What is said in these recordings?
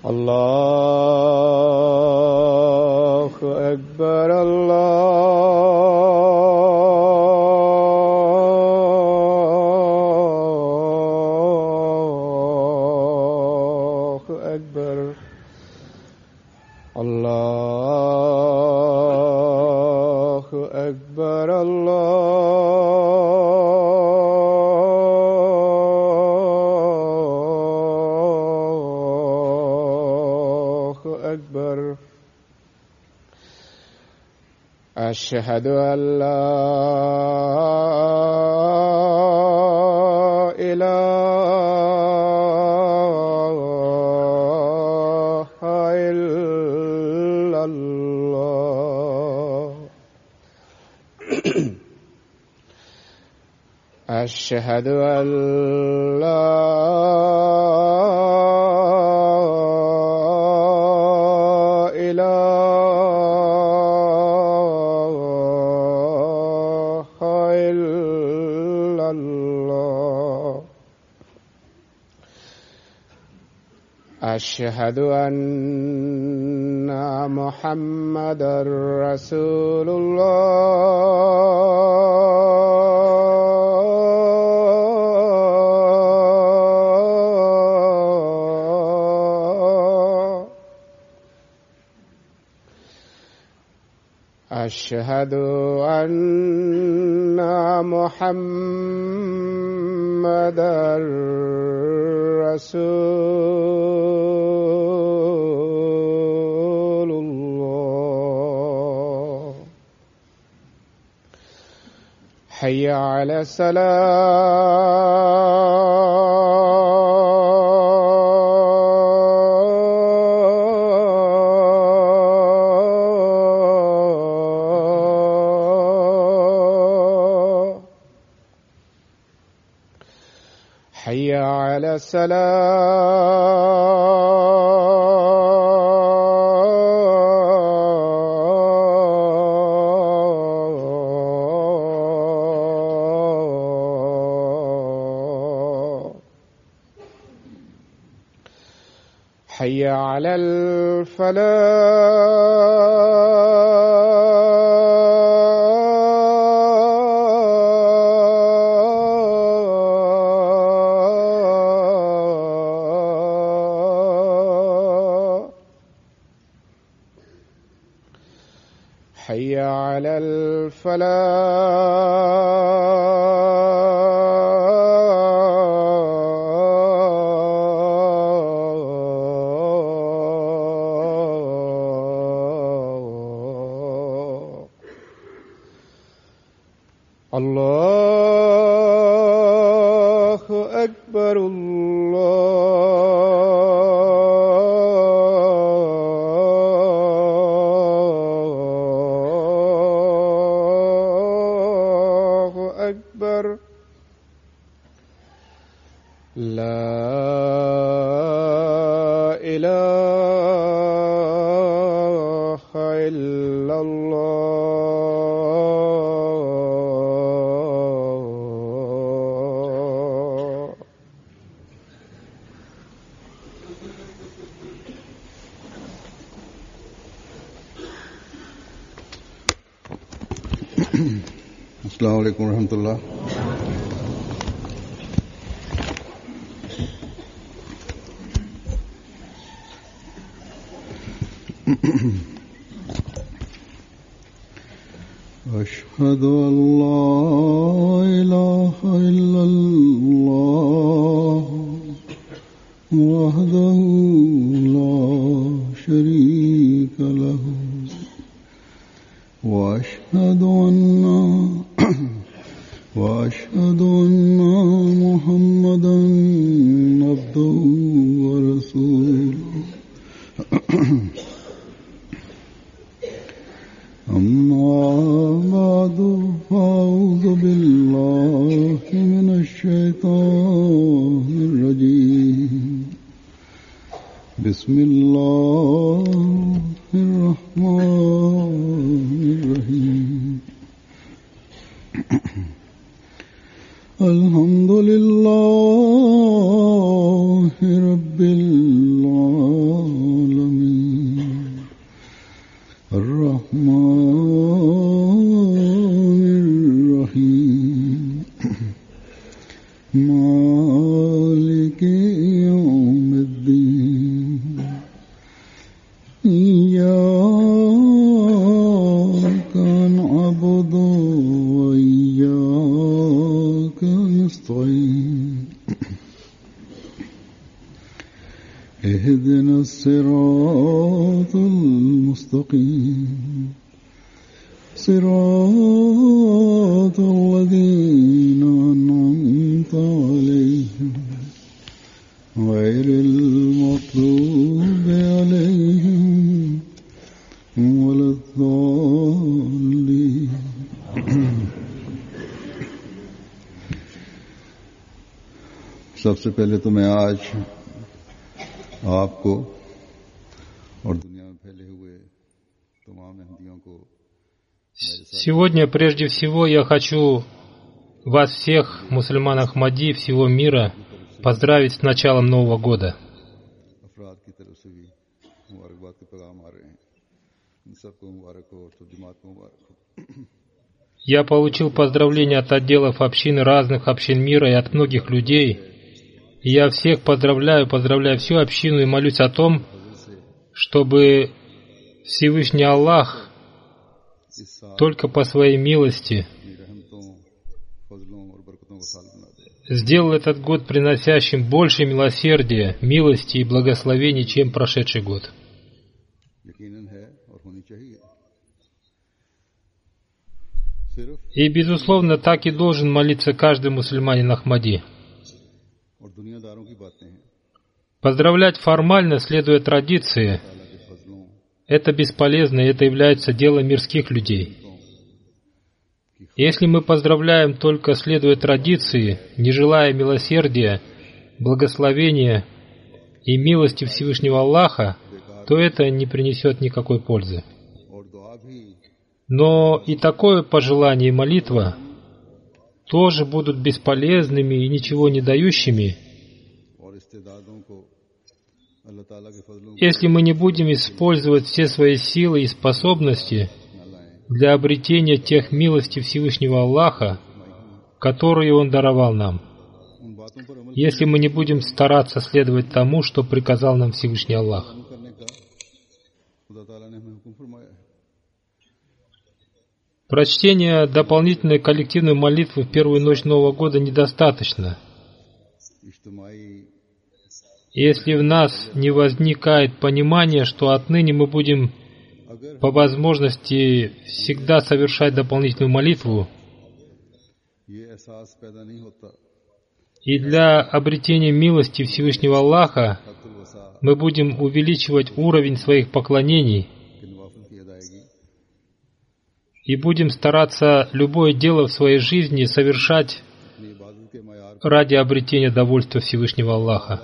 الله أكبر الله أكبر الله أكبر الله أكبر. أشهد أن لا إله إلا الله. أشهد أن لا إله إلا الله. أشهد أن محمدًا رسول الله. أشهد أن محمدًا رسول الله. حي على الصلاة. حي على الصلاة. حي على الفلاح. حي على الفلاح. الله أكبر الله أكبر. لا إله إلا الله. अस्सलामु अलैकुम रहमतुल्लाह। أشهد أن لا إله إلا الله وحده لا شريك له وأشهد أن محمدًا عبده ورسوله. أما بعد فأعوذ بالله من الشيطان الرجيم. بسم الله الرحمن الرحيم. الحمد لله رب العالمين اهدنا الصراط المستقيم صراط الذين أنعمت عليهم غير المغضوب عليهم ولا الضالين. सबसे पहले तो मैं आज आपको और दुनिया में फैले हुए तमाम अहमदियों को Сегодня, прежде всего, я хочу вас всех, мусульман Ахмади всего мира, поздравить с началом Нового года. Я получил поздравления от отделов общины, разных общин мира и от многих людей. И я всех поздравляю всю общину и молюсь о том, чтобы Всевышний Аллах только по своей милости сделал этот год приносящим больше милосердия, милости и благословений, чем прошедший год. И, безусловно, так и должен молиться каждый мусульманин Ахмади. Поздравлять формально, следуя традиции, это бесполезно, и это является делом мирских людей. Если мы поздравляем только следуя традиции, не желая милосердия, благословения и милости Всевышнего Аллаха, то это не принесет никакой пользы. Но и такое пожелание и молитва тоже будут бесполезными и ничего не дающими, если мы не будем использовать все свои силы и способности для обретения тех милостей Всевышнего Аллаха, которые Он даровал нам, если мы не будем стараться следовать тому, что приказал нам Всевышний Аллах. Прочтение дополнительной коллективной молитвы в первую ночь Нового года недостаточно. Если в нас не возникает понимание, что отныне мы будем по возможности всегда совершать дополнительную молитву, и для обретения милости Всевышнего Аллаха мы будем увеличивать уровень своих поклонений и будем стараться любое дело в своей жизни совершать ради обретения довольства Всевышнего Аллаха.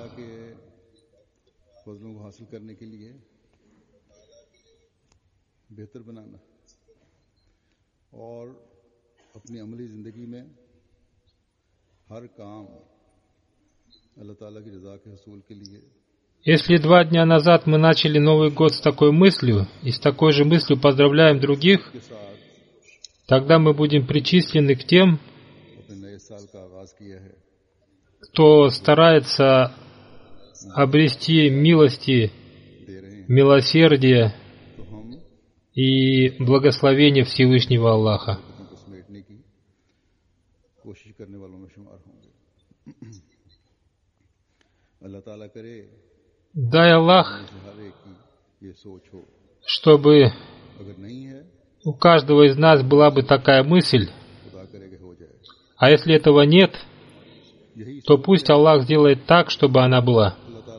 Если 2 дня назад мы начали Новый год с такой мыслью, и с такой же мыслью поздравляем других, тогда мы будем причислены к тем, кто старается обрести милости, милосердие и благословение Всевышнего Аллаха. Дай Аллах, чтобы у каждого из нас была бы такая мысль, а если этого нет, то пусть Аллах сделает так, чтобы она была.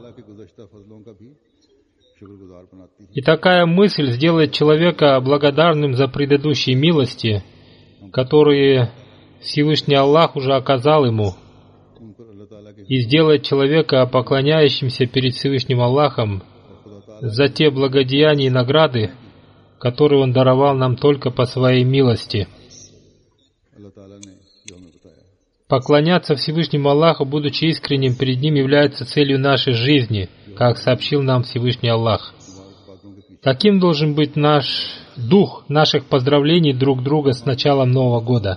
И такая мысль сделает человека благодарным за предыдущие милости, которые Всевышний Аллах уже оказал ему, и сделает человека поклоняющимся перед Всевышним Аллахом за те благодеяния и награды, которые Он даровал нам только по Своей милости. Поклоняться Всевышнему Аллаху, будучи искренним перед Ним, является целью нашей жизни, как сообщил нам Всевышний Аллах. Таким должен быть наш дух наших поздравлений друг друга с началом Нового года.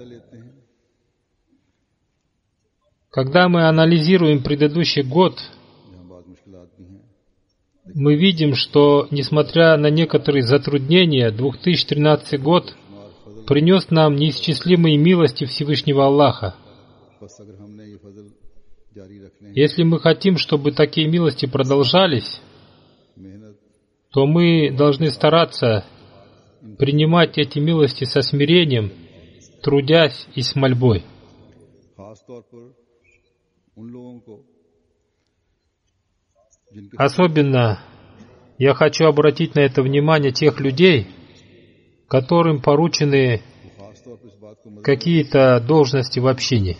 Когда мы анализируем предыдущий год, мы видим, что, несмотря на некоторые затруднения, 2013 год принес нам неисчислимые милости Всевышнего Аллаха. जारी रखने हैं, Если мы хотим, чтобы такие милости продолжались, मेहनत то мы должны стараться принимать эти милости со смирением, трудясь и с мольбой. खास तौर पर उन लोगों को जिनके Особенно я хочу обратить на это внимание тех людей, которым поручены खास तौर पर इस बात को मदद какие-то должности в общине.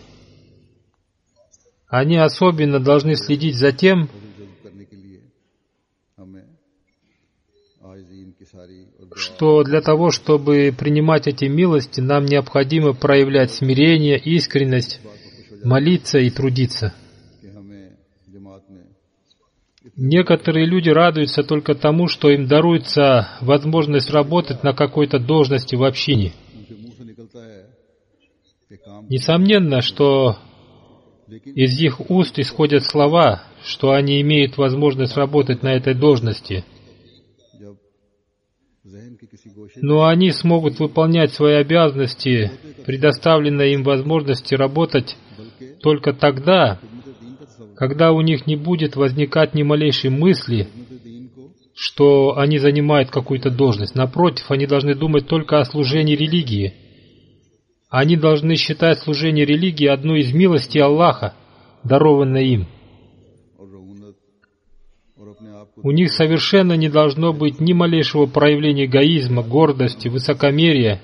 Они особенно должны следить за тем, करने के लिए हमें आजिज़ी इंकिसारी और दुआ что для того, чтобы принимать эти милости, нам необходимо проявлять смирение, искренность, молиться и трудиться. कि हमें जमात में Некоторые люди радуются только тому, что им даруется возможность работать на какой-то должности в общине. उनके मुंह से निकलता है कि काम, Несомненно, что из их уст исходят слова, что они имеют возможность работать на этой должности. जब जहन की किसी गोशे Но они смогут выполнять свои обязанности, предоставленные им возможности работать только тогда, когда у них не будет возникать ни малейшей мысли, दीन को что они занимают какую-то должность. Напротив, они должны думать только о служении религии. Они должны считать служение религии одной из милостей Аллаха, дарованной им. और रऊनत और अपने आप को У них совершенно не должно быть ни малейшего проявления эгоизма, гордости, высокомерия,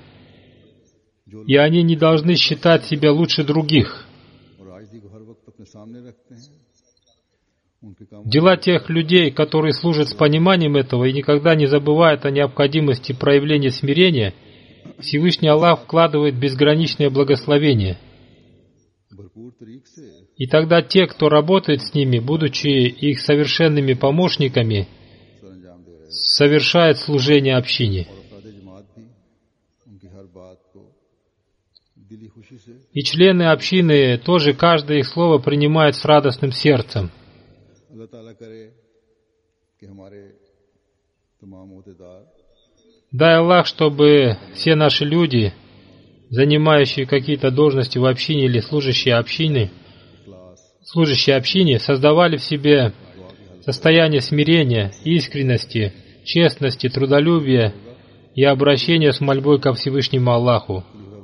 и они не должны считать себя лучше других. और आजिज़ी को हर वक्त अपने सामने रखते हैं, उनके काम Дела тех людей, которые служат с пониманием этого и никогда не забывают о необходимости проявления смирения, Всевышний Аллах вкладывает безграничное благословение. भरपूर तरीक से И тогда те, кто работает с ними, будучи их совершенными помощниками, सरंजाम दे रहे हैं совершают служение общине. और अफराद जमात भी उनकी हर बात को दिली खुशी से И члены общины тоже каждое их слово принимают с радостным сердцем. अल्लाह ताला करे कि हमारे तमाम ओहदेदार Дай Аллах, чтобы все наши люди, занимающие какие-то должности в общине или служащие общине, создавали в себе состояние смирения, искренности, честности, трудолюбия и обращения с мольбой ко Всевышнему Аллаху.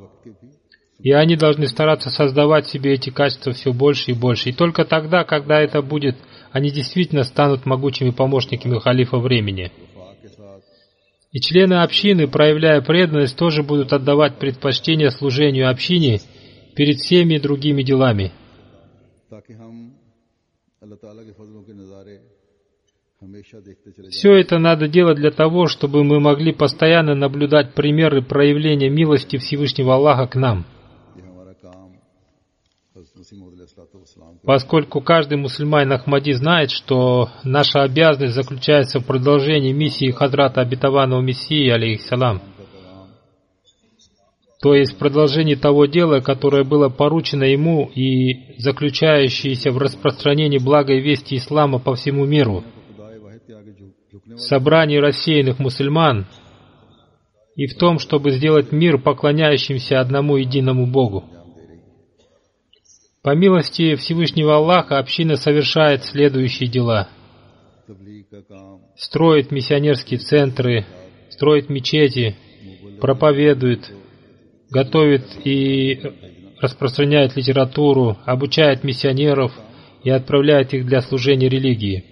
И они должны стараться создавать в себе эти качества все больше и больше. И только тогда, когда это будет, они действительно станут могучими помощниками халифа времени. И члены общины, проявляя преданность, тоже будут отдавать предпочтение служению общине перед всеми другими делами. ताकि हम अल्लाह ताला के फजलों के नज़ारे हमेशा देखते चले जाएं। Все это надо делать для того, чтобы мы могли постоянно наблюдать примеры проявления милости Всевышнего Аллаха к нам. ये हमारा काम हज़रत मसीह मौऊद अलैहिस्सलाम का Поскольку каждый мусульманин Ахмади знает, что наша обязанность заключается в продолжении миссии Хазрата Обетованного Мессии, алейхиссалам, то есть в продолжении того дела, которое было поручено ему и заключающееся в распространении благой вести ислама по всему миру, खुदाए वाहिद के आगे झुकने в собрании рассеянных мусульман и в том, чтобы сделать мир поклоняющимся одному единому Богу. По милости Всевышнего Аллаха община совершает следующие дела. तबलीग का काम Строит миссионерские центры, строит мечети, проповедует, готовит и распространяет литературу, обучает миссионеров и отправляет их для служения религии.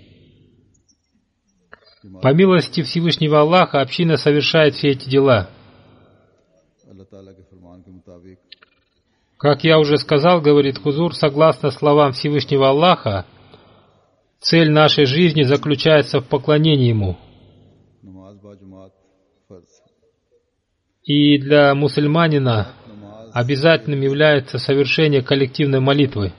По милости Всевышнего Аллаха община совершает все эти дела. अल्लाह ताला के फरमान के मुताबिक Как я уже сказал, говорит Хузур, согласно словам Всевышнего Аллаха, цель нашей жизни заключается в поклонении Ему. नमाज बाजुमात फर्ज И для мусульманина обязательным является совершение коллективной молитвы.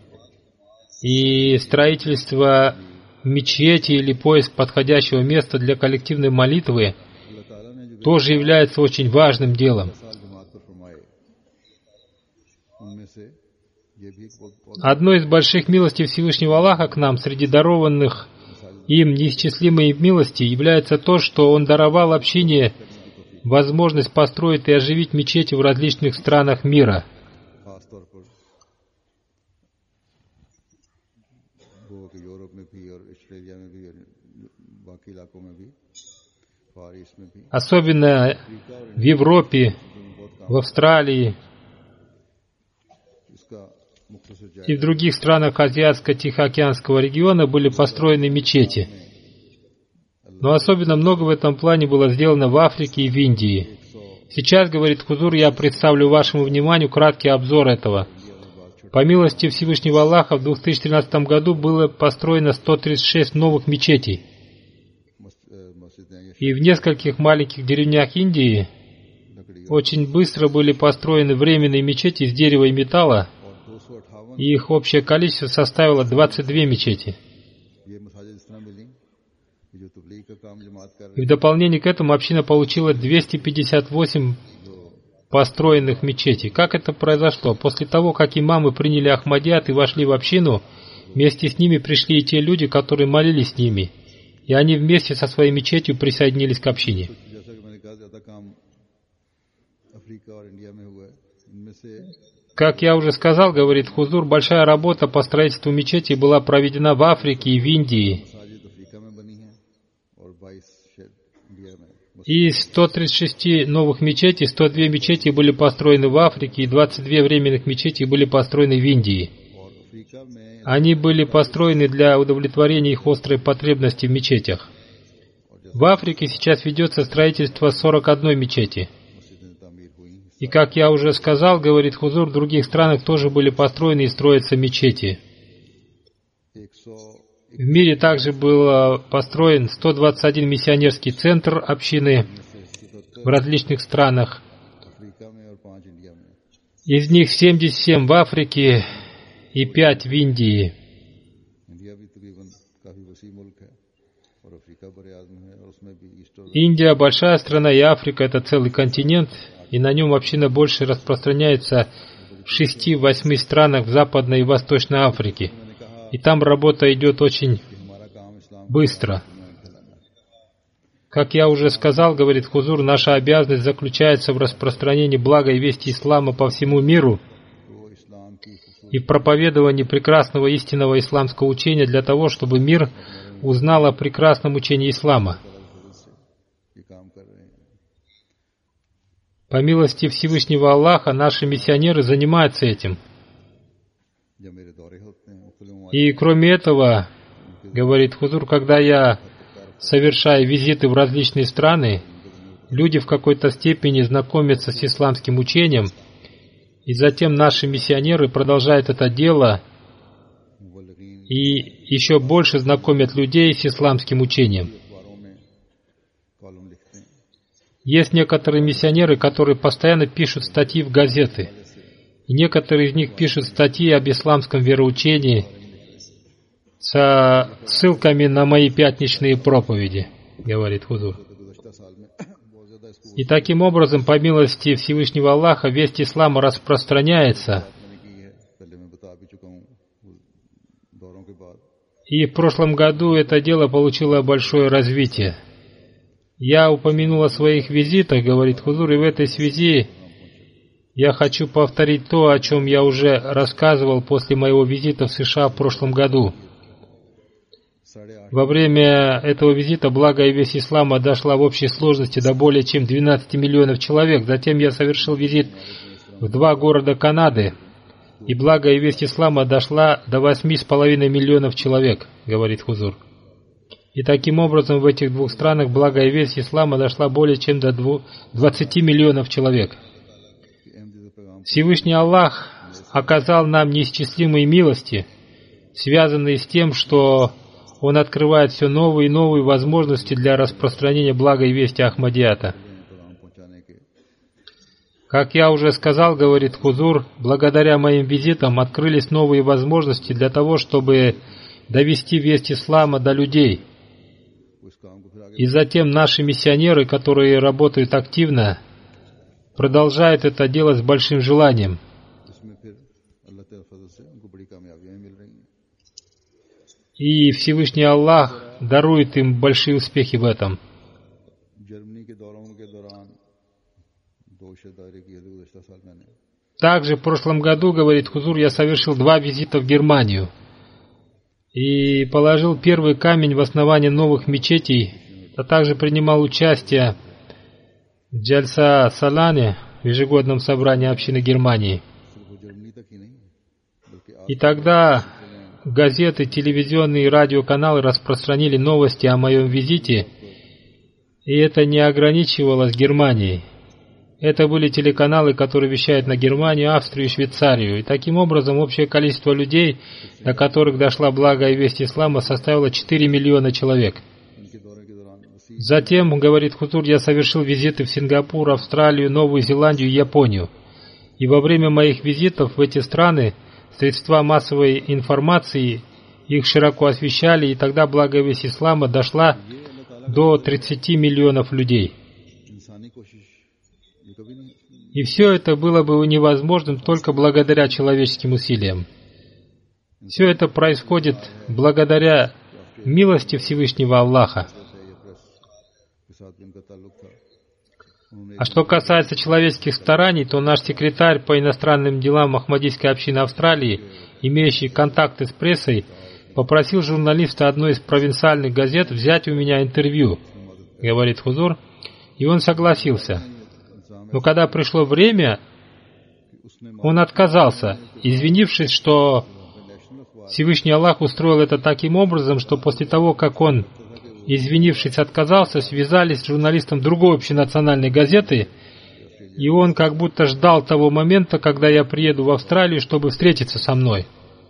И строительство мечети или поиск подходящего места для коллективной молитвы अल्लाह ताला ने जो тоже является очень важным делом. साल जमात पर फरमाए उनमें से ये भी एक बहुत Одной из больших милостей Всевышнего Аллаха к нам среди дарованных им неисчислимой милости является то, что Он даровал общине возможность построить и оживить мечети в различных странах мира. खास तौर पर में भी और ऑस्ट्रेलिया में भी और बाकी इलाकों में भी, फार ईस्ट में भी, Особенно в Европе, в Австралии इसका मुख्तसर и जायजा в других странах Азиатско-Тихоокеанского региона были построены мечети. Но особенно много в этом плане было сделано в Африке и в Индии. Сейчас, говорит Хузур, я представлю вашему вниманию краткий обзор этого. По милости Всевышнего Аллаха в 2013 году было построено 136 новых мечетей. И в нескольких маленьких деревнях Индии очень быстро были построены временные мечети из дерева и металла, и их общее количество составило 22 мечети. И в дополнение к этому община получила 258 построенных мечетей. Как это произошло? После того, как имамы приняли Ахмадият и вошли в общину, вместе с ними пришли и те люди, которые молились с ними, и они вместе со своей мечетью присоединились к общине. Как я уже сказал, говорит Хузур, большая работа по строительству мечетей была проведена в Африке и в Индии. Из 136 новых мечетей, 102 мечети были построены в Африке, и 22 временных мечети были построены в Индии. Они были построены для удовлетворения их острой потребности в мечетях. В Африке сейчас ведется строительство 41 мечети. И, как я уже сказал, говорит Хузур, в других странах тоже были построены и строятся мечети. В мире также был построен 121 миссионерский центр общины в различных странах. Из них 77 в Африке и 5 в Индии. Индия большая страна, и Африка — это целый континент, и на нем община больше распространяется в 6-8 странах в Западной и Восточной Африке. И там работа идет очень быстро. Как я уже сказал, говорит Хузур, наша обязанность заключается в распространении блага и вести ислама по всему миру и в проповедовании прекрасного истинного исламского учения для того, чтобы мир узнал о прекрасном учении ислама. По милости Всевышнего Аллаха, наши миссионеры занимаются этим. И кроме этого, говорит Хузур, когда я совершаю визиты в различные страны, люди в какой-то степени знакомятся с исламским учением, и затем наши миссионеры продолжают это дело и еще больше знакомят людей с исламским учением. Есть некоторые миссионеры, которые постоянно пишут статьи в газеты, и некоторые из них пишут статьи об исламском вероучении со ссылками на мои пятничные проповеди, говорит Хузур. И таким образом, по милости Всевышнего Аллаха, весть ислама распространяется. И в прошлом году это дело получило большое развитие. Я упомянул о своих визитах, говорит Хузур, и в этой связи я хочу повторить то, о чем я уже рассказывал после моего визита в США в прошлом году. Во время этого визита благо и весть ислама дошла в общей сложности до более чем 12 миллионов человек. Затем я совершил визит в 2 города Канады, и благо и весть ислама дошла до 8,5 миллионов человек, говорит Хузур. И таким образом в этих 2 странах благо и весть ислама дошла более чем до 20 миллионов человек. Всевышний Аллах оказал нам неисчислимые милости, связанные с тем, что Он открывает все новые и новые возможности для распространения блага и вести Ахмадията. Как я уже сказал, говорит Хузур, благодаря моим визитам открылись новые возможности для того, чтобы довести весть ислама до людей. И затем наши миссионеры, которые работают активно, продолжают это делать с большим желанием. И Всевышний Аллах дарует им большие успехи в этом. Также в прошлом году, говорит Хузур, я совершил 2 визита в Германию. и положил первый камень в основание новых мечетей, а также принимал участие в Джальса Салане, в ежегодном собрании общины Германии. И тогда газеты, телевизионные и радиоканалы распространили новости о моем визите, и это не ограничивалось Германией. Это были телеканалы, которые вещают на Германию, Австрию и Швейцарию. И таким образом общее количество людей, до которых дошла благая весть ислама, составило 4 миллиона человек. Затем, говорит Хузур, я совершил визиты в Сингапур, Австралию, Новую Зеландию и Японию. И во время моих визитов в эти страны средства массовой информации их широко освещали, и тогда благая весть ислама дошла до 30 миллионов людей. И все это было бы невозможным только благодаря человеческим усилиям. Все это происходит благодаря милости Всевышнего Аллаха. А что касается человеческих стараний, то наш секретарь по иностранным делам Ахмадийской общины Австралии, имеющий контакты с прессой, попросил журналиста одной из провинциальных газет взять у меня интервью, говорит Хузур, и он согласился. Но когда пришло время, он отказался, извинившись, что Всевышний Аллах устроил это таким образом, что после того, как он, извинившись, отказался, связались с журналистом другой общенациональной газеты, и он как будто ждал того момента, когда я приеду в Австралию, чтобы встретиться со мной.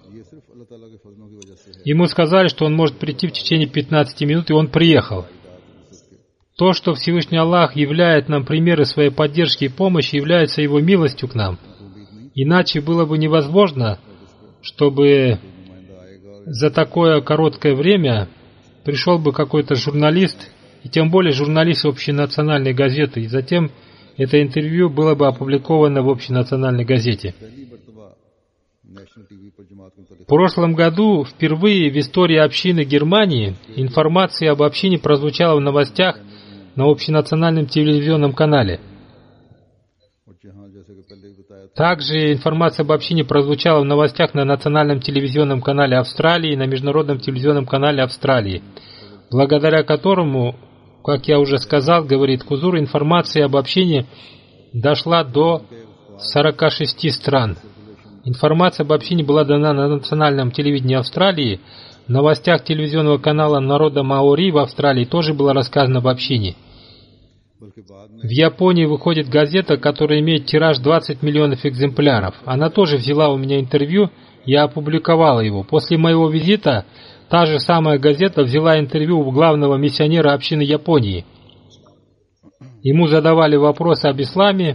Ему сказали, что он может прийти в течение 15 минут, и он приехал. То, что Всевышний Аллах являет нам примеры своей поддержки и помощи, является Его милостью к нам. Иначе было бы невозможно, чтобы за такое короткое время пришел бы какой-то журналист, и тем более журналист общенациональной газеты, и затем это интервью было бы опубликовано в общенациональной газете. В прошлом году впервые в истории общины Германии информация об общине прозвучала в новостях на общенациональном телевизионном канале. Также информация об общине прозвучала в новостях на национальном телевизионном канале Австралии и на международном телевизионном канале Австралии, благодаря которому, как я уже сказал, говорит Хузур, информация об общине дошла до 46 стран. Информация об общине была дана на национальном телевидении Австралии, в новостях телевизионного канала народа Маори в Австралии тоже было рассказано об общине. В Японии выходит газета, которая имеет тираж 20 миллионов экземпляров. Она тоже взяла у меня интервью, я опубликовала его. После моего визита та же самая газета взяла интервью у главного миссионера общины Японии. Ему задавали вопросы об исламе,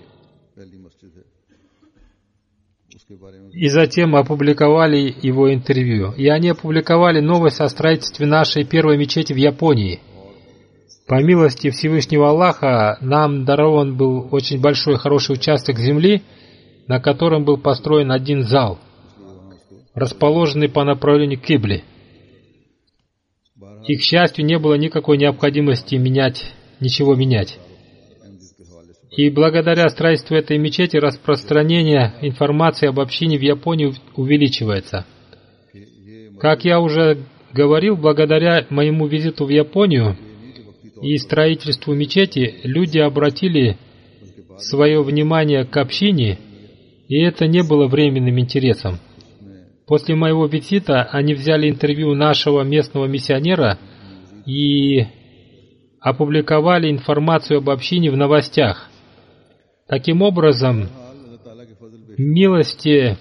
и затем опубликовали его интервью. И они опубликовали новость о строительстве нашей первой мечети в Японии. По милости Всевышнего Аллаха нам дарован был очень большой хороший участок земли, на котором был построен один зал, расположенный по направлению к Кибле. И, к счастью, не было никакой необходимости ничего менять. И благодаря строительству этой мечети распространение информации об общине в Японии увеличивается. Как я уже говорил, благодаря моему визиту в Японию и строительству мечети, люди обратили свое внимание к общине, и это не было временным интересом. После моего визита они взяли интервью нашего местного миссионера и опубликовали информацию об общине в новостях. Таким образом, милости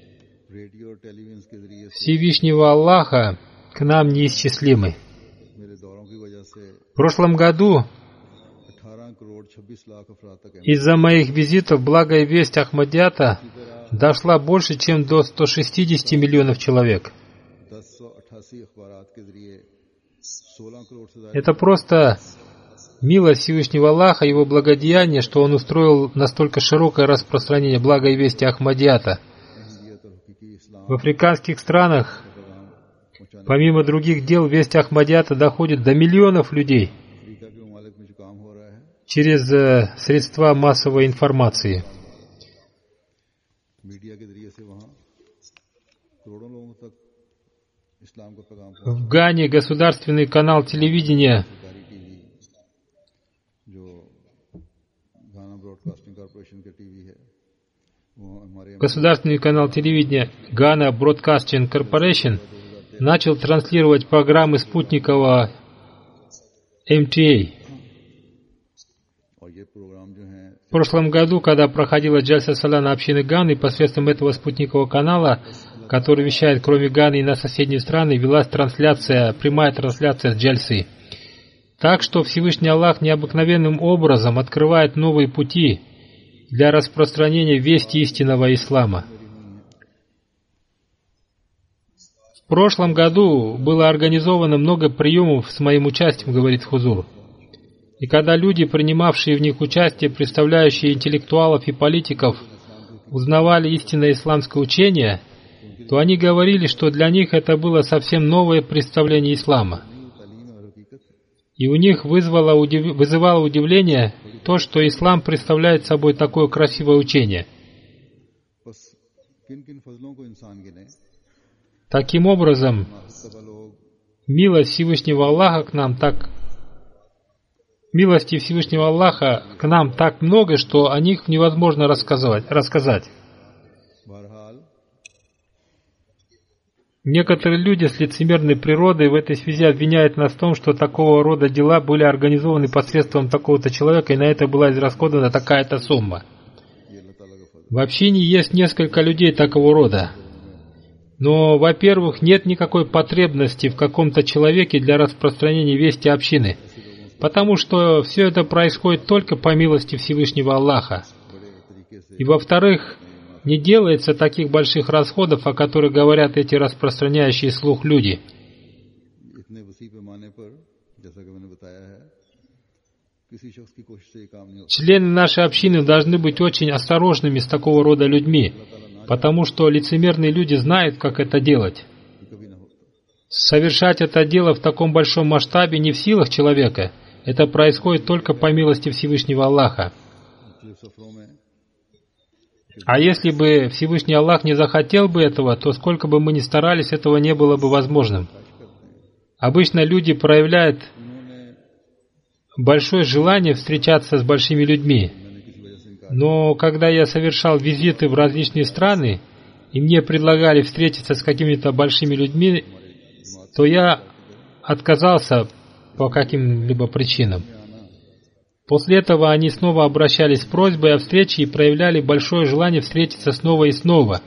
Всевышнего Аллаха к нам неисчислимы. В прошлом году из-за моих визитов благая весть Ахмадията дошла больше, чем до 160 миллионов человек. Это просто милость Всевышнего Аллаха, Его благодеяние, что Он устроил настолько широкое распространение благой вести Ахмадията. В африканских странах, помимо других дел, весть Ахмадията доходит до миллионов людей через средства массовой информации. इस्लाम का पैगाम В Гане государственный канал телевидения सरकारी टीवी जो गाना ब्रॉडकास्टिंग कॉरपोरेशन के टीवी है वो हमारे Государственный канал телевидения Ghana Broadcasting Corporation начал транслировать программы спутникового MTA. और ये प्रोग्राम जो हैं В прошлом году, когда проходила Джальса Салана общины Ганы, посредством этого спутникового канала, который вещает кроме Ганы и на соседние страны, велась трансляция, прямая трансляция с Джальсы. Так что Всевышний Аллах необыкновенным образом открывает новые пути для распространения вести истинного ислама. В прошлом году было организовано много приемов с моим участием, говорит Хузур. И когда люди, принимавшие в них участие, представляющие интеллектуалов и политиков, узнавали истинное исламское учение, то они говорили, что для них это было совсем новое представление ислама. И у них вызывало удивление то, что ислам представляет собой такое красивое учение. बस किन किन फजलों को इंसान गिने Таким образом, सब लोग милости Всевышнего Аллаха к нам так много, что о них невозможно рассказать. बहरहाल Некоторые люди с лицемерной природой в этой связи обвиняют нас в том, что такого рода дела были организованы посредством такого-то человека, и на это была израсходована такая-то сумма. ये अल्लाह ताला का फजल В общине есть несколько людей такого рода. Но, во-первых, нет никакой потребности в каком-то человеке для распространения вести общины, потому что все это происходит только по милости Всевышнего Аллаха. И, во-вторых, не делается таких больших расходов, о которых говорят эти распространяющие слух люди. इतने वसी पैमाने पर जैसा कि मैंने बताया है किसी शख्स की कोशिश से ये काम नहीं होता Члены нашей общины должны быть очень осторожными с такого рода людьми, потому что лицемерные люди знают, как это делать. कि कभी ना होता Совершать это дело в таком большом масштабе не в силах человека. Это происходит только по милости Всевышнего Аллаха. मुख्तलिफ सफरों में А если бы Всевышний Аллах не захотел бы этого, то сколько бы мы ни старались, этого не было бы возможным. Обычно люди проявляют большое желание встречаться с большими людьми. Но когда я совершал визиты в различные страны, и мне предлагали встретиться с какими-то большими людьми, то я отказался по каким-либо причинам. После этого они снова обращались с просьбой о встрече и проявляли большое желание встретиться снова и снова.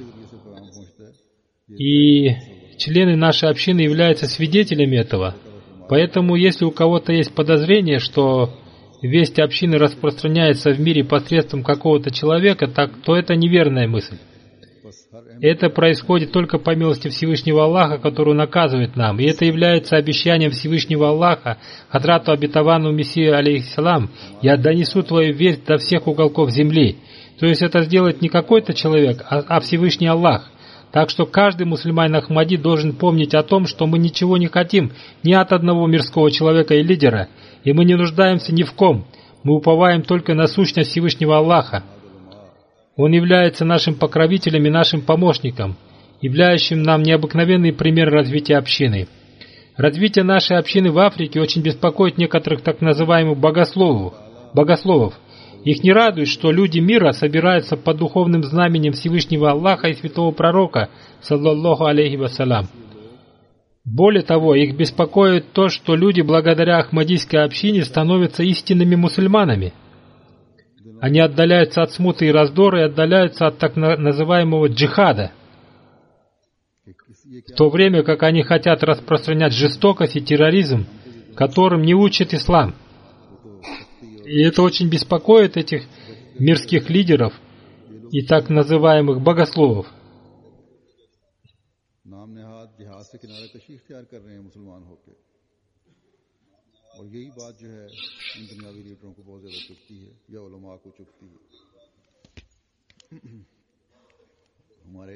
И члены нашей общины являются свидетелями этого. Поэтому, если у кого-то есть подозрение, что весть общины распространяется в мире посредством какого-то человека, то это неверная мысль. Это происходит только по милости Всевышнего Аллаха, который наказывает нам. И это является обещанием Всевышнего Аллаха, Хадрату обетованному Мессии, алейхиссалам: «Я донесу твою весть до всех уголков земли». То есть это сделает не какой-то человек, а Всевышний Аллах. Так что каждый мусульманин Ахмади должен помнить о том, что мы ничего не хотим ни от одного мирского человека и лидера, и мы не нуждаемся ни в ком. Мы уповаем только на сущность Всевышнего Аллаха. Он является нашим покровителем и нашим помощником, являющим нам необыкновенный пример развития общины. Развитие нашей общины в Африке очень беспокоит некоторых так называемых богословов. Их не радует, что люди мира собираются под духовным знаменем Всевышнего Аллаха и святого пророка, саллаллаху алейхи вассалям. Более того, их беспокоит то, что люди благодаря ахмадийской общине становятся истинными мусульманами. Они отдаляются от смуты и раздора и отдаляются от так называемого джихада, в то время как они хотят распространять жестокость и терроризм, которым не учит ислам. И это очень беспокоит этих мирских лидеров и так называемых богословов. और यही बात जो है इन दुनियावी लीडरों को बहुत ज्यादा चुभती है या उलमा को चुभती है। हमारे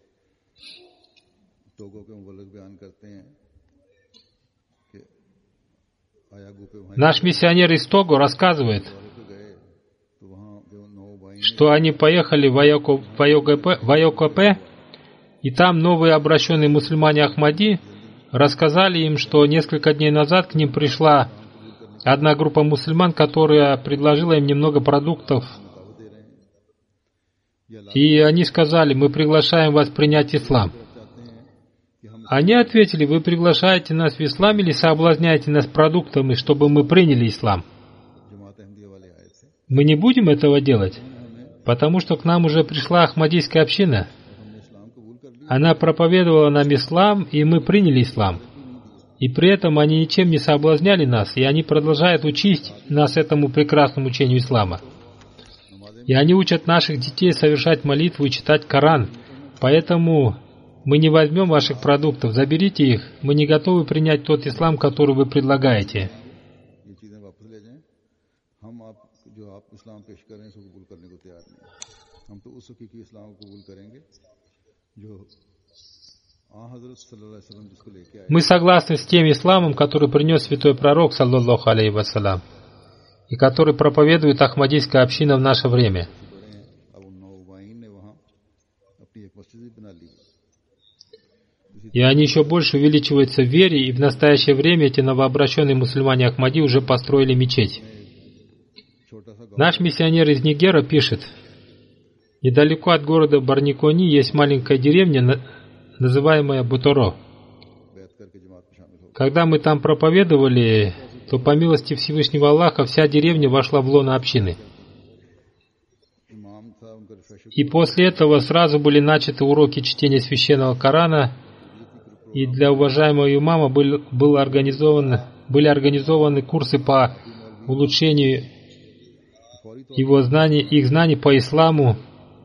टोगो के मुबल्लिग बयान करते हैं कि आयागू पे Наш миссионер из Того рассказывает, तो वहाँ नौ भाई что они поехали в Айокопе, и там новые обращенные мусульмане Ахмади рассказали им, что несколько дней назад к ним пришла одна группа мусульман, которая предложила им немного продуктов. И они сказали: мы приглашаем вас принять ислам. Они ответили: вы приглашаете нас в ислам или соблазняете нас продуктами, чтобы мы приняли ислам? Мы не будем этого делать, потому что к нам уже пришла Ахмадийская община. Она проповедовала нам ислам, и мы приняли ислам. И при этом они ничем не соблазняли нас, и они продолжают учить нас этому прекрасному учению ислама. И они учат наших детей совершать молитву и читать Коран. Поэтому мы не возьмем ваших продуктов, заберите их. Мы не готовы принять тот ислам, который вы предлагаете. Мы согласны с тем исламом, который принес святой пророк, саллаллаху алейхи вассалям, и который проповедует Ахмадийская община в наше время. И они еще больше увеличиваются в вере, и в настоящее время эти новообращенные мусульмане Ахмади уже построили мечеть. Наш миссионер из Нигера пишет: недалеко от города Барникони есть маленькая деревня, называемая Буторо. Когда мы там проповедовали, то по милости Всевышнего Аллаха вся деревня вошла в лоно общины. И после этого сразу были начаты уроки чтения священного Корана, и для уважаемого имама были организованы курсы по улучшению их знаний по исламу,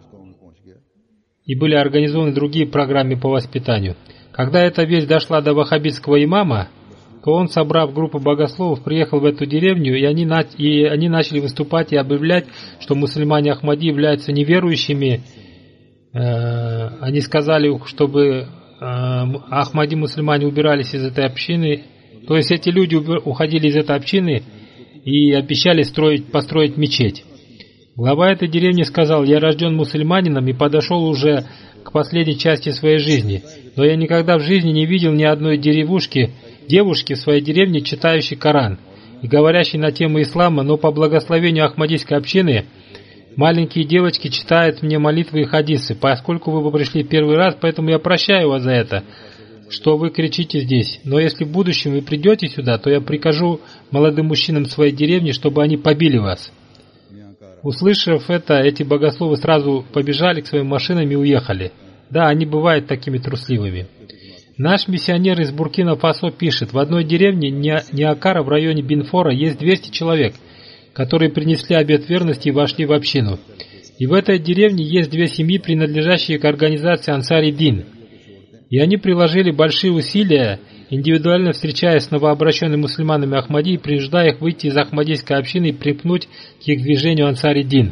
и были организованы другие программы по воспитанию. Когда эта весть дошла до ваххабитского имама, то он, собрав группу богословов, приехал в эту деревню, и они начали выступать и объявлять, что мусульмане Ахмади являются неверующими. Они сказали, чтобы Ахмади-мусульмане убирались из этой общины. То есть эти люди уходили из этой общины и обещали построить мечеть. Глава этой деревни сказал: я рожден мусульманином и подошел уже к последней части своей жизни, но я никогда в жизни не видел ни одной девушки в своей деревне, читающей Коран и говорящей на тему ислама, но по благословению Ахмадийской общины маленькие девочки читают мне молитвы и хадисы. Поскольку вы пришли первый раз, поэтому я прощаю вас за это, что вы кричите здесь. Но если в будущем вы придете сюда, то я прикажу молодым мужчинам своей деревни, чтобы они побили вас. Услышав это, эти богословы сразу побежали к своим машинам и уехали. Да, они бывают такими трусливыми. Наш миссионер из Буркина-Фасо пишет: в одной деревне Ниакара в районе Бинфора есть 200 человек, которые принесли обет верности и вошли в общину. И в этой деревне есть 2 семьи, принадлежащие к организации Ансар-ид-Дин. И они приложили большие усилия, индивидуально встречаясь с новообращенными мусульманами Ахмади и принуждая их выйти из Ахмадийской общины и припнуть к их движению Ансар-ид-Дин.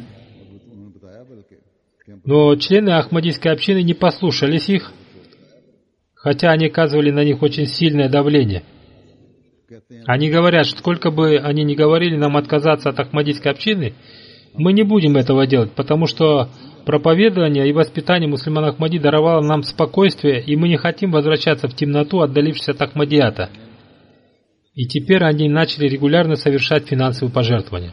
Но члены Ахмадийской общины не послушались их, хотя они оказывали на них очень сильное давление. Они говорят, что сколько бы они ни говорили нам отказаться от Ахмадийской общины, мы не будем этого делать, потому что проповедование и воспитание мусульман Ахмади даровало нам спокойствие, и мы не хотим возвращаться в темноту, отдалившись от Ахмадията. И теперь они начали регулярно совершать финансовые пожертвования.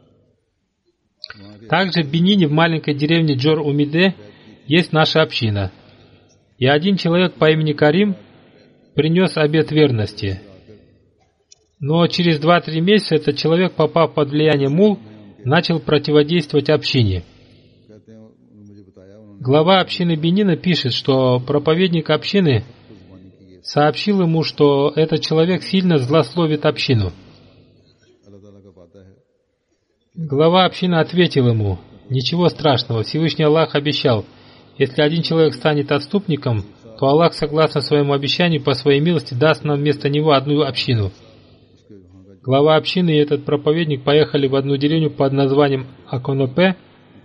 Также в Бенине, в маленькой деревне Джор-Умиде, есть наша община. И один человек по имени Карим принес обет верности. Но через 2-3 месяца этот человек, попав под влияние мул, начал противодействовать общине. Глава общины Бенина пишет, что проповедник общины сообщил ему, что этот человек сильно злословит общину. Глава общины ответил ему: ничего страшного, Всевышний Аллах обещал, если один человек станет отступником, то Аллах, согласно своему обещанию, по своей милости даст нам вместо него одну общину. Глава общины и этот проповедник поехали в одну деревню под названием Аконопе,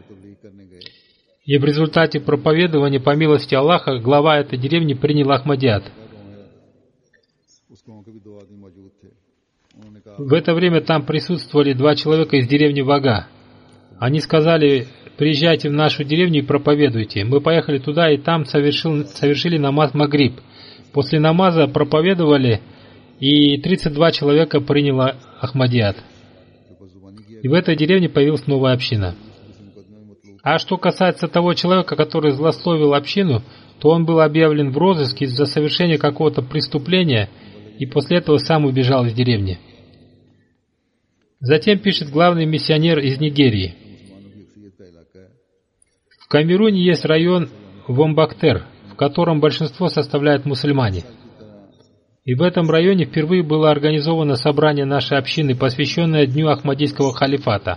и в результате проповедования по милости Аллаха глава этой деревни принял Ахмадият. В это время там присутствовали 2 человека из деревни Вага. Они сказали: приезжайте в нашу деревню и проповедуйте. Мы поехали туда, и там совершили намаз Магриб. после намаза проповедовали, и 32 человека приняло Ахмадият. И в этой деревне появилась новая община. А что касается того человека, который злословил общину, то он был объявлен в розыск из-за совершения какого-то преступления, и после этого сам убежал из деревни. Затем пишет главный миссионер из Нигерии. В Камеруне есть район Вомбактер, в котором большинство составляют мусульмане. И в этом районе впервые было организовано собрание нашей общины, посвященное Дню Ахмадийского халифата.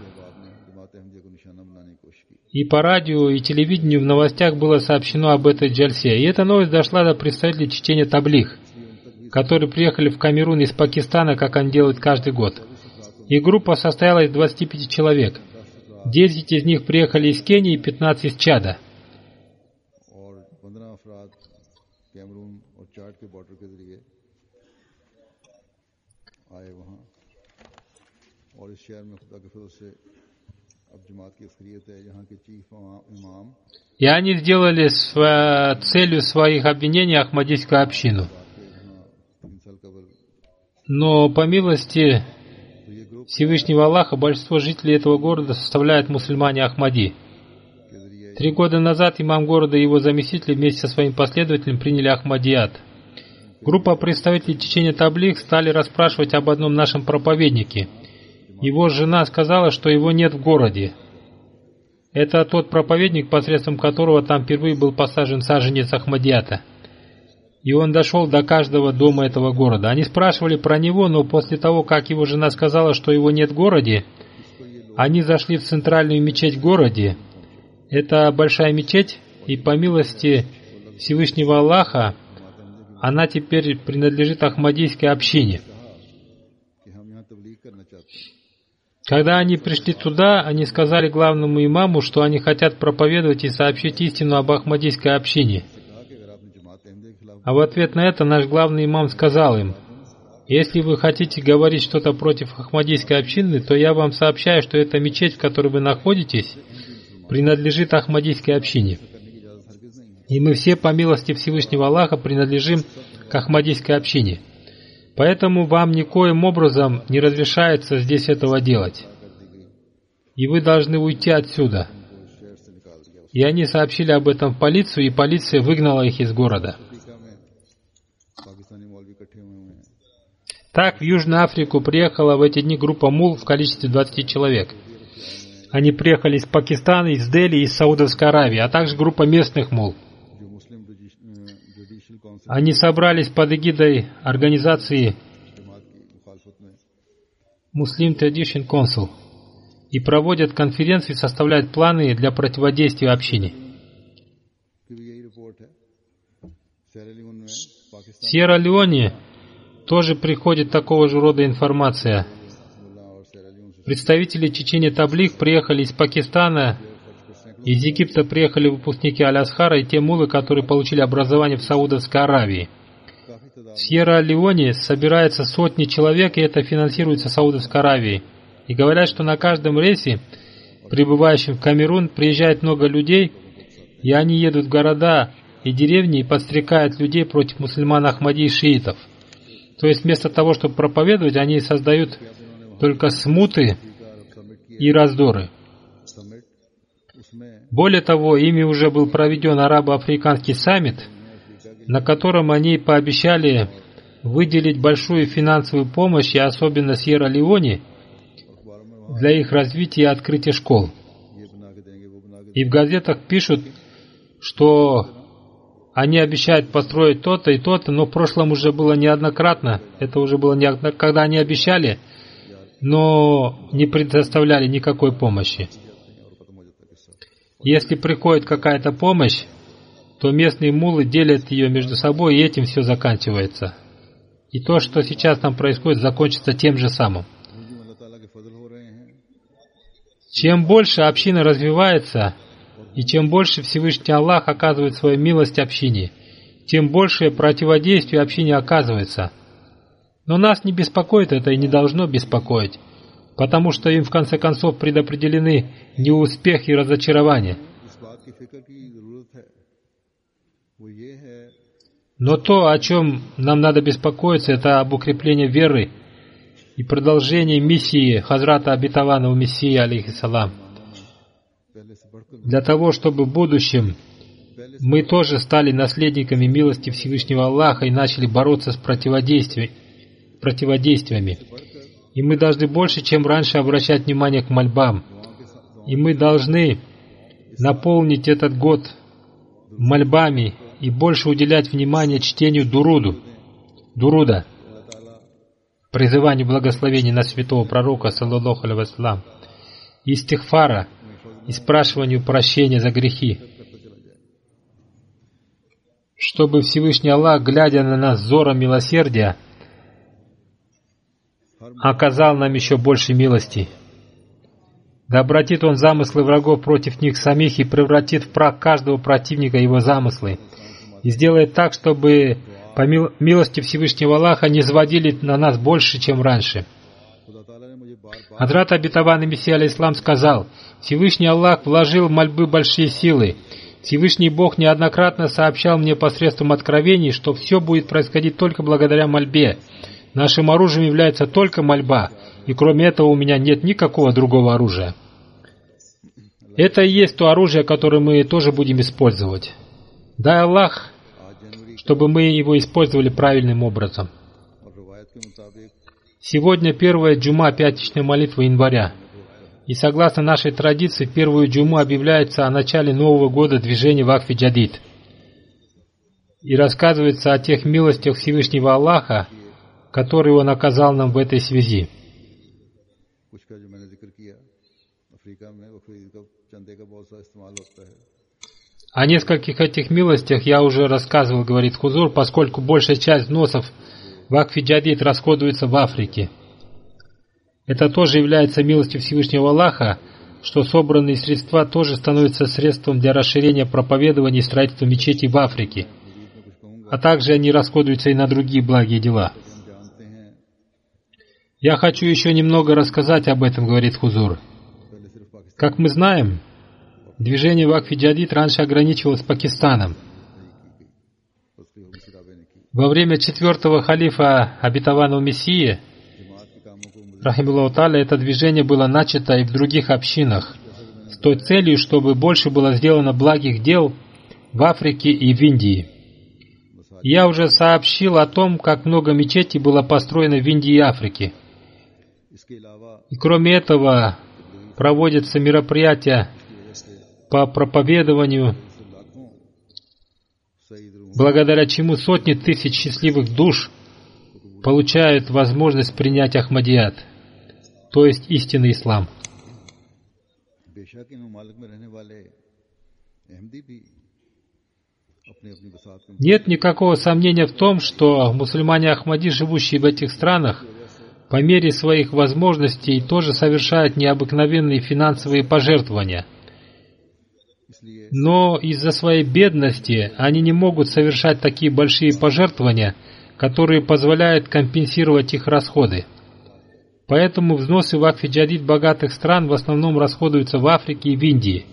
И по радио и телевидению в новостях было сообщено об этой джальсе. И эта новость дошла до представителей чечения Таблигh, которые приехали в Камерун из Пакистана, как они делают каждый год. И группа состояла из 25 человек. 10 из них приехали из Кении и 15 из Чада. И они сделали целью своих обвинений Ахмадийскую общину. Но по милости Всевышнего Аллаха большинство жителей этого города составляют мусульмане Ахмади. 3 года назад имам города и его заместители вместе со своим последователем приняли Ахмадият. Группа представителей течения Таблигh стали расспрашивать об одном нашем проповеднике. Его жена сказала, что его нет в городе. Это тот проповедник, посредством которого там впервые был посажен саженец Ахмадията. И он дошел до каждого дома этого города. Они спрашивали про него, но после того, как его жена сказала, что его нет в городе, они зашли в центральную мечеть в городе. Это большая мечеть, и по милости Всевышнего Аллаха, она теперь принадлежит Ахмадийской общине. Когда они пришли туда, они сказали главному имаму, что они хотят проповедовать и сообщить истину об Ахмадийской общине. А в ответ на это наш главный имам сказал им: если вы хотите говорить что-то против Ахмадийской общины, то я вам сообщаю, что эта мечеть, в которой вы находитесь, принадлежит Ахмадийской общине. И мы все, по милости Всевышнего Аллаха, принадлежим к Ахмадийской общине. Поэтому вам никоим образом не разрешается здесь этого делать. И вы должны уйти отсюда. И они сообщили об этом в полицию, и полиция выгнала их из города. Так, в Южную Африку приехала в эти дни группа мул в количестве 20 человек. Они приехали из Пакистана, из Дели, из Саудовской Аравии, а также группа местных мул. Они собрались под эгидой организации Muslim Tradition Council и проводят конференции, составляют планы для противодействия общине. В Сьерра-Леоне тоже приходит такого же рода информация. Представители течения Таблигh приехали из Пакистана, из Египта приехали выпускники Аль-Асхара и те муллы, которые получили образование в Саудовской Аравии. В Сьерра-Леоне собирается сотни человек, и это финансируется Саудовской Аравией. И говорят, что на каждом рейсе, прибывающем в Камерун, приезжает много людей, и они едут в города и деревни и подстрекают людей против мусульман Ахмади и шиитов. То есть вместо того, чтобы проповедовать, они создают только смуты и раздоры. Более того, ими уже был проведен арабо-африканский саммит, на котором они пообещали выделить большую финансовую помощь, и особенно Сьерра-Леоне, для их развития и открытия школ. И в газетах пишут, что они обещают построить то-то и то-то, но в прошлом уже было неоднократно, это уже было неоднократно, когда они обещали, но не предоставляли никакой помощи. Если приходит какая-то помощь, то местные муллы делят ее между собой, и этим все заканчивается. И то, что сейчас там происходит, закончится тем же самым. Чем больше община развивается, и чем больше Всевышний Аллах оказывает свою милость общине, тем больше противодействие общине оказывается. Но нас не беспокоит это и не должно беспокоить, потому что им в конце концов предопределены неуспех и разочарование. Но то, о чем нам надо беспокоиться, это об укреплении веры и продолжении миссии Хазрата Обетованного Мессии, алейхиссалам. Для того, чтобы в будущем мы тоже стали наследниками милости Всевышнего Аллаха и начали бороться с противодействиями. И мы должны больше, чем раньше, обращать внимание к мольбам. И мы должны наполнить этот год мольбами и больше уделять внимание чтению дуруда, призыванию благословений на святого пророка, саллаллаху алейхи вассалям, истихфара и спрашиванию прощения за грехи, чтобы Всевышний Аллах, глядя на нас взором милосердия, оказал нам еще больше милости. Да обратит Он замыслы врагов против них самих и превратит в прах каждого противника его замыслы, и сделает так, чтобы по милости Всевышнего Аллаха не сводили на нас больше, чем раньше. Хазрат Обетованный Мессия алейхиссалам сказал: Всевышний Аллах вложил в мольбы большие силы. Всевышний Бог неоднократно сообщал мне посредством откровений, что все будет происходить только благодаря мольбе. Нашим оружием является только мольба, и кроме этого у меня нет никакого другого оружия. Это и есть то оружие, которое мы тоже будем использовать. Дай Аллах, чтобы мы его использовали правильным образом. Сегодня первая джума, пятничная молитва января. И согласно нашей традиции, в первую джуму объявляется о начале Нового года движения Вакф Джадид. И рассказывается о тех милостях Всевышнего Аллаха, которые Он оказал нам в этой связи. О нескольких этих милостях я уже рассказывал, говорит Хузур, поскольку большая часть взносов Вакф Джадид расходуется в Африке. Это тоже является милостью Всевышнего Аллаха, что собранные средства тоже становятся средством для расширения проповедования и строительства мечетей в Африке, а также они расходуются и на другие благие дела. Я хочу еще немного рассказать об этом, говорит Хузур. Как мы знаем, движение Вакф Джадид раньше ограничивалось Пакистаном. Во время 4-го халифа Обетованного Мессии, рахималлаху тааля, это движение было начато и в других общинах, с той целью, чтобы больше было сделано благих дел в Африке и в Индии. Я уже сообщил о том, как много мечетей было построено в Индии и Африке. И кроме этого, проводятся мероприятия по проповедованию, благодаря чему сотни тысяч счастливых душ получают возможность принять Ахмадият, то есть истинный ислам. Нет никакого сомнения в том, что мусульмане Ахмади, живущие в этих странах, по мере своих возможностей тоже совершают необыкновенные финансовые пожертвования. Но из-за своей бедности они не могут совершать такие большие пожертвования, которые позволяют компенсировать их расходы. Поэтому взносы Вакф Джадид богатых стран в основном расходуются в Африке и в Индии.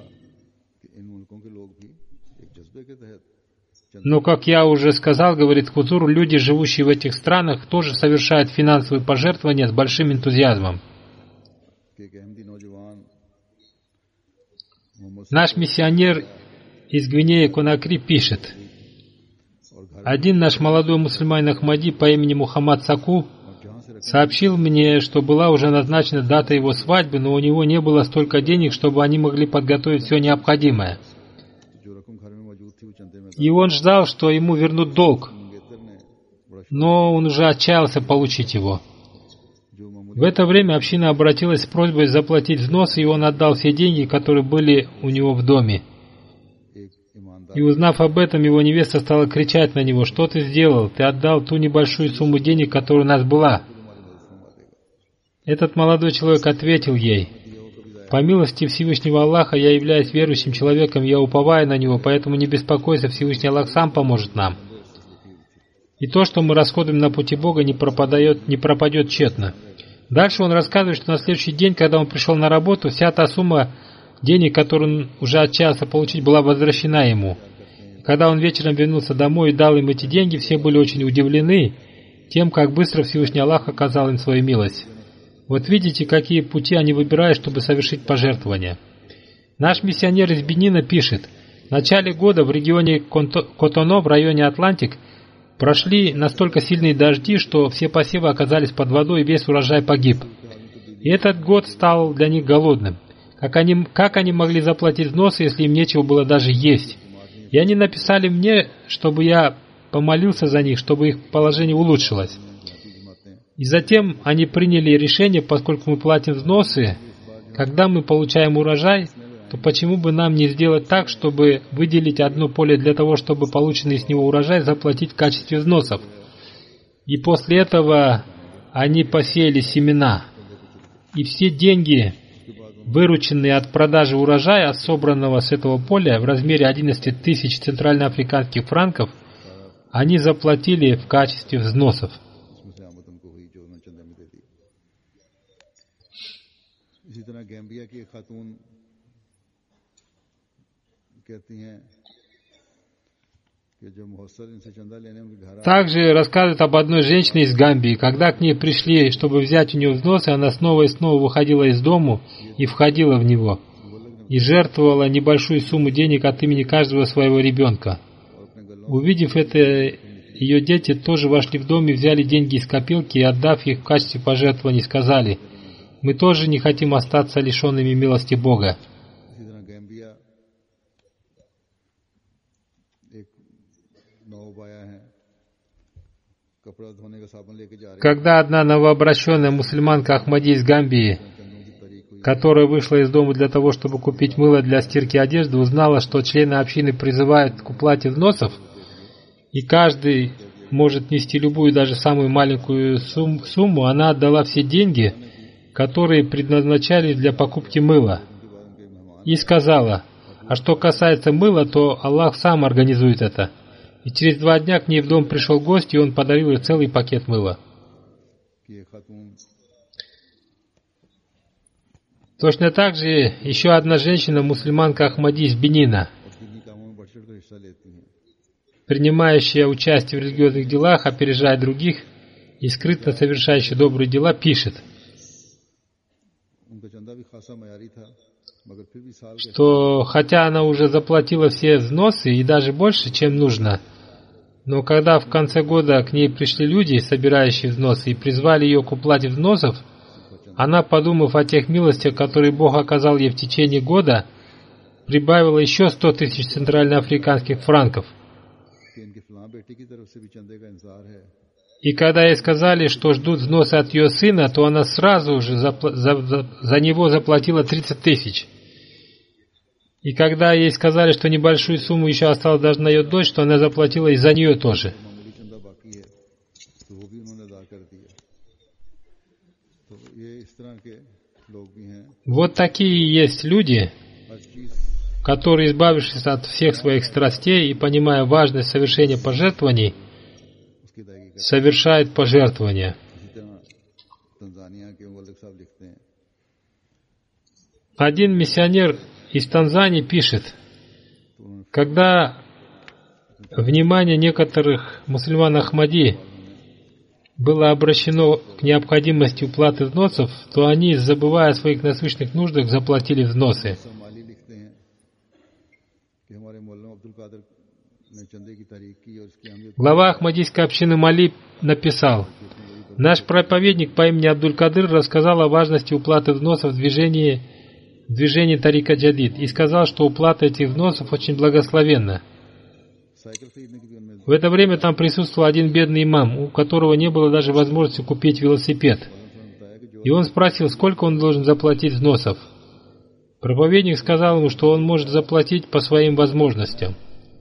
Но, как я уже сказал, говорит Хузур, люди, живущие в этих странах, тоже совершают финансовые пожертвования с большим энтузиазмом. Наш миссионер из Гвинеи Конакри пишет: один наш молодой мусульманин Ахмади по имени Мухаммад Саку сообщил мне, что была уже назначена дата его свадьбы, но у него не было столько денег, чтобы они могли подготовить все необходимое. И он ждал, что ему вернут долг, но он уже отчаялся получить его. В это время община обратилась с просьбой заплатить взнос, и он отдал все деньги, которые были у него в доме. И узнав об этом, его невеста стала кричать на него: «Что ты сделал? Ты отдал ту небольшую сумму денег, которая у нас была». Этот молодой человек ответил ей: «По милости Всевышнего Аллаха я являюсь верующим человеком, я уповаю на Него, поэтому не беспокойся, Всевышний Аллах сам поможет нам. И то, что мы расходуем на пути Бога, не пропадет тщетно». Дальше он рассказывает, что на следующий день, когда он пришел на работу, вся та сумма денег, которую он уже отчаялся получить, была возвращена ему. Когда он вечером вернулся домой и дал им эти деньги, все были очень удивлены тем, как быстро Всевышний Аллах оказал им свою милость. Вот видите, какие пути они выбирают, чтобы совершить пожертвования. Наш миссионер из Бенина пишет: в начале года в регионе Котоно, в районе Атлантик, прошли настолько сильные дожди, что все посевы оказались под водой и весь урожай погиб. И этот год стал для них голодным. Как они могли заплатить взносы, если им нечего было даже есть? И они написали мне, чтобы я помолился за них, чтобы их положение улучшилось. И затем они приняли решение, поскольку мы платим взносы, когда мы получаем урожай, то почему бы нам не сделать так, чтобы выделить одно поле для того, чтобы полученный с него урожай заплатить в качестве взносов? И после этого они посеяли семена. И все деньги, вырученные от продажи урожая, собранного с этого поля в размере 11 тысяч центральноафриканских франков, они заплатили в качестве взносов. Также рассказывают об одной женщине из Гамбии. Когда к ней пришли, чтобы взять у нее взносы, она снова и снова выходила из дому и входила в него, и жертвовала небольшую сумму денег от имени каждого своего ребенка. Увидев это, ее дети тоже вошли в дом и взяли деньги из копилки и, отдав их в качестве пожертвований, сказали: «Мы тоже не хотим остаться лишенными милости Бога». Когда одна новообращенная мусульманка Ахмади из Гамбии, которая вышла из дома для того, чтобы купить мыло для стирки одежды, узнала, что члены общины призывают к уплате взносов, и каждый может нести любую, даже самую маленькую сумму, она отдала все деньги, которые предназначались для покупки мыла, и сказала: «А что касается мыла, то Аллах сам организует это». И через 2 дня к ней в дом пришел гость, и он подарил ей целый пакет мыла. Точно так же еще одна женщина, мусульманка Ахмади из Бенина, принимающая участие в религиозных делах, опережая других и скрытно совершающая добрые дела, пишет, что хотя она уже заплатила все взносы и даже больше, чем нужно, но когда в конце года к ней пришли люди, собирающие взносы, и призвали ее к уплате взносов, она, подумав о тех милостях, которые Бог оказал ей в течение года, прибавила еще 100 тысяч центральноафриканских франков. И когда ей сказали, что ждут взносы от ее сына, то она сразу же за него заплатила 30 тысяч. И когда ей сказали, что небольшую сумму еще осталось даже на ее дочь, то она заплатила и за нее тоже. Вот такие есть люди, которые, избавившись от всех своих страстей и понимая важность совершения пожертвований, совершают пожертвования. Один миссионер из Танзании пишет: когда внимание некоторых мусульман Ахмади было обращено к необходимости уплаты взносов, то они, забывая о своих насущных нуждах, заплатили взносы. Глава Ахмадийской общины Мали написал: «Наш проповедник по имени Абдуль-Кадыр рассказал о важности уплаты взносов в движении Тарика Джадид и сказал, что уплата этих взносов очень благословенна. В это время там присутствовал один бедный имам, у которого не было даже возможности купить велосипед. И он спросил, сколько он должен заплатить взносов. Проповедник сказал ему, что он может заплатить по своим возможностям,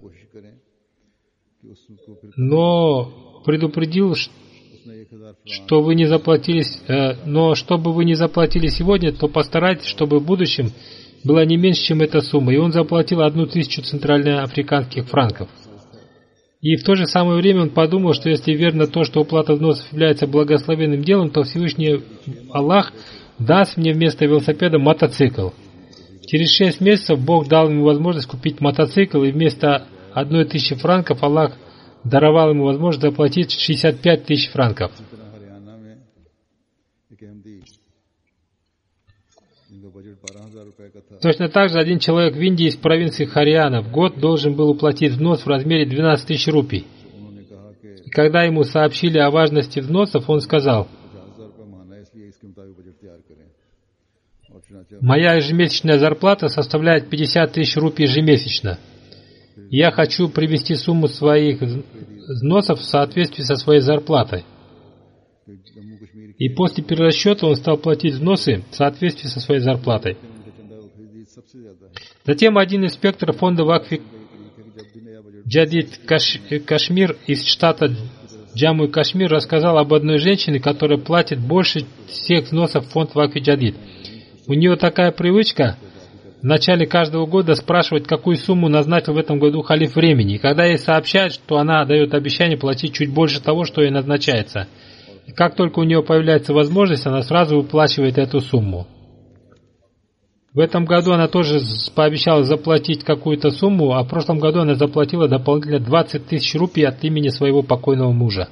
но предупредил, что вы не заплатили, но чтобы вы не заплатили сегодня, то постарайтесь, чтобы в будущем было не меньше, чем эта сумма. И он заплатил 1000 центральноафриканских франков. И в то же самое время он подумал, что если верно то, что уплата взносов является благословенным делом, то Всевышний Аллах даст мне вместо велосипеда мотоцикл. Через 6 месяцев Бог дал ему возможность купить мотоцикл, и вместо 1000 франков, Аллах даровал ему возможность заплатить 65 000 франков. इस तरह हरियाणा में एक अहमदी जिनका बजट 12,000 रुपए का था, Точно так же один человек в Индии из провинции Харьяна в год должен был уплатить взнос в размере 12 000 рупий. उन्होंने कहा कि И когда ему сообщили о важности взносов, он сказал: 50,000 रुपए महीना है, इसलिए इसके मुताबिक बजट तैयार करें। और चुनांचे «Моя ежемесячная зарплата составляет 50 000 рупий ежемесячно. Я хочу привести сумму своих взносов в соответствии со своей зарплатой». जम्मू कश्मीर И после перерасчета он стал платить взносы в соответствии со своей зарплатой. के उनके चंदा को खरीदी सबसे ज्यादा है। Затем один инспектор фонда Вакфи कि जब भी नया बजट Джадид Кашмир из штата Джамму и Кашмир рассказал об одной женщине, которая платит больше всех взносов в фонд Вакфи Джадид. У нее такая привычка в начале каждого года спрашивать, какую сумму назначил в этом году халиф времени. И когда ей сообщают, что она дает обещание платить чуть больше того, что ей назначается. И как только у нее появляется возможность, она сразу выплачивает эту сумму. В этом году она тоже пообещала заплатить какую-то сумму, а в прошлом году она заплатила дополнительно 20 000 рупий от имени своего покойного мужа.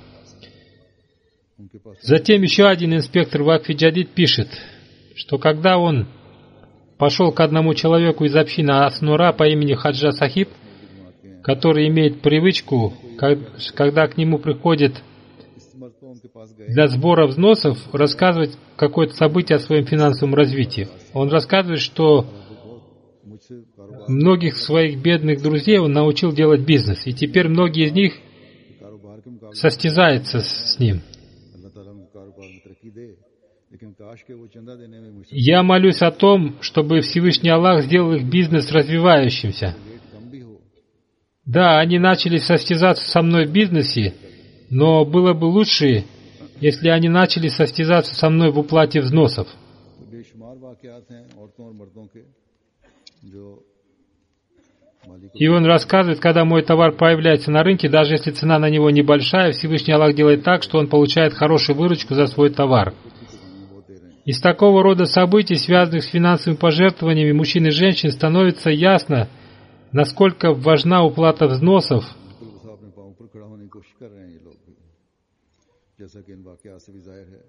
उनके पास Затем еще один инспектор Вакфи Джадид пишет, что когда он пошел к одному человеку из общины Аснура по имени Хаджа Сахиб, который имеет привычку, когда к нему приходит इस मरतबा उनके पास गए, для сбора взносов, рассказывать какое-то событие о своем финансовом развитии. Он рассказывает, что मुझसे कारोबार многих своих бедных друзей он научил делать бизнес, и теперь многие из них कारोबार के मुकाबले состязаются с ним. अल्लाह ताला उनको कारोबार में तरक्की दे, लेकिन काश के वो चंदा देने में मुझसे Я молюсь о том, чтобы Всевышний Аллах сделал их бизнес развивающимся. रेट कम भी हो, Да, они начали состязаться со мной в бизнесе, но было бы лучше, если они начали состязаться со мной в уплате взносов. तो बेशुमार वाकयात हैं औरतों और मर्दों के जो मालिक И он рассказывает, когда мой товар появляется на рынке, даже если цена на него небольшая, Всевышний Аллах делает так, что он получает хорошую выручку за свой товар. वो दे रहे हैं। Из такого рода событий, связанных с финансовыми пожертвованиями мужчин и женщин, становится ясно, насколько важна уплата взносов, बिल्कुल वो अपने पाँव पर खड़ा होने की कोशिश कर रहे हैं ये लोग भी, जैसा कि इन वाकयात से भी जाहिर है।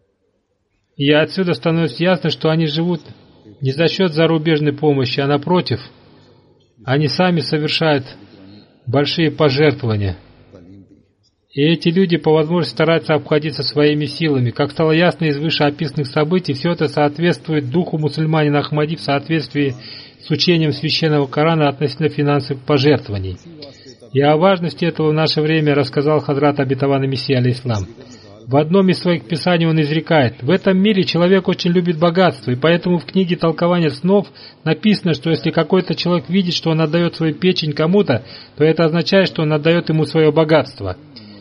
и отсюда становится ясно, что они живут не за счет зарубежной помощи, а напротив, они сами совершают большие пожертвования. तालीम दी, И эти люди по возможности стараются обходиться своими силами. Как стало ясно из вышеописанных событий, все это соответствует духу мусульманина Ахмади в соответствии с учением Священного Корана относительно финансовых пожертвований. И о важности этого в наше время рассказал Хазрат Обетованный Мессия алейхиссалам. В одном из своих писаний он изрекает: «В этом мире человек очень любит богатство, и поэтому в книге толкования снов написано, что если какой-то человек видит, что он отдает свою печень кому-то, то это означает, что он отдает ему свое богатство».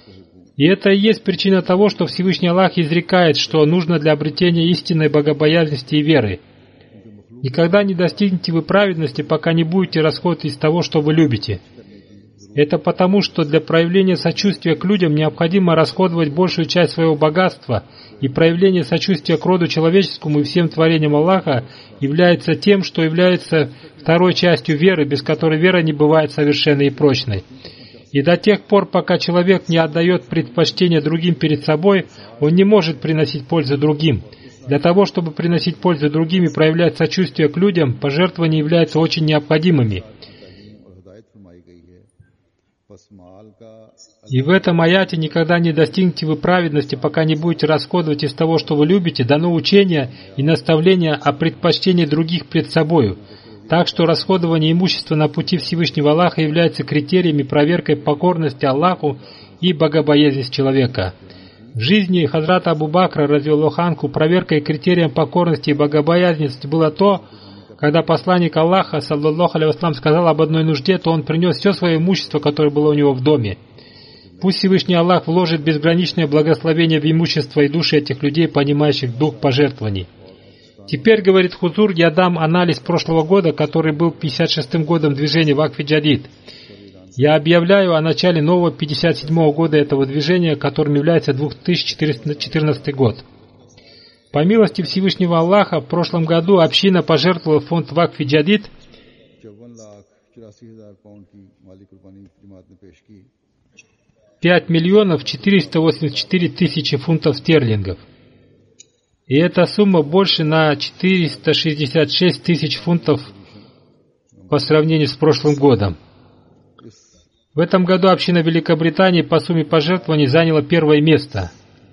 И это и есть причина того, что Всевышний Аллах изрекает, что нужно для обретения истинной богобоязненности и веры. Никогда не достигнете вы праведности, пока не будете расходовать из того, что вы любите. Это потому, что для проявления сочувствия к людям необходимо расходовать большую часть своего богатства, и проявление сочувствия к роду человеческому и всем творениям Аллаха является тем, что является второй частью веры, без которой вера не бывает совершенной и прочной. И до тех пор, пока человек не отдает предпочтение другим перед собой, он не может приносить пользу другим. Для того, чтобы приносить пользу другим и проявлять сочувствие к людям, пожертвования являются очень необходимыми. और हिदायत फरमाई गई है। बस माल का И в этом аяте никогда не достигнете вы праведности, пока не будете расходовать из того, что вы любите, дано учение и наставление о предпочтении других пред собою. Так что расходование имущества на пути Всевышнего Аллаха является критерием и проверкой покорности Аллаху и богобоязненности человека. В жизни Хазрата Абу Бакра разиаллаху анху проверкой и критерием покорности и богобоязненности было то, когда посланник Аллаха, саллаллаху алейхи вассалям, сказал об одной нужде, то он принес все свое имущество, которое было у него в доме. Пусть Всевышний Аллах вложит безграничное благословение в имущество и души этих людей, понимающих дух пожертвований. Теперь, говорит Хузур, я дам анализ прошлого года, который был 56-м годом движения Вакфи Джадид. Я объявляю о начале нового 57-го года этого движения, которым является 2014 год. По милости Всевышнего Аллаха, в прошлом году община пожертвовала в фонд Вакфи Джадид 84,000 पाउंड की माली कुर्बानी जमात ने पेश की। 5 миллионов 484 тысячи фунтов стерлингов. И эта сумма больше на 466 тысяч фунтов по сравнению с прошлым годом. В этом году община Великобритании по сумме пожертвований заняла первое место.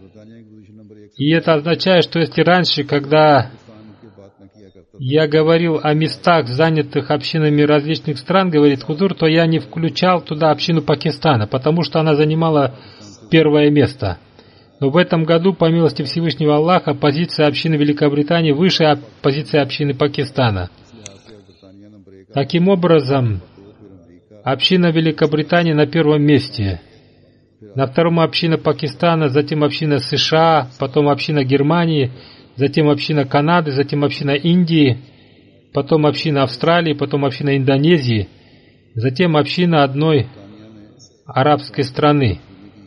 И это означает, что если раньше, когда я говорил о местах, занятых общинами различных стран, говорит Хузур, то я не включал туда общину Пакистана, потому что она занимала первое место. Но в этом году, по милости Всевышнего Аллаха, позиция общины Великобритании выше позиции общины Пакистана. Таким образом, община Великобритании на первом месте. На втором община Пакистана, затем община США, потом община Германии, затем община Канады, затем община Индии, потом община Австралии, потом община Индонезии, затем община одной арабской страны,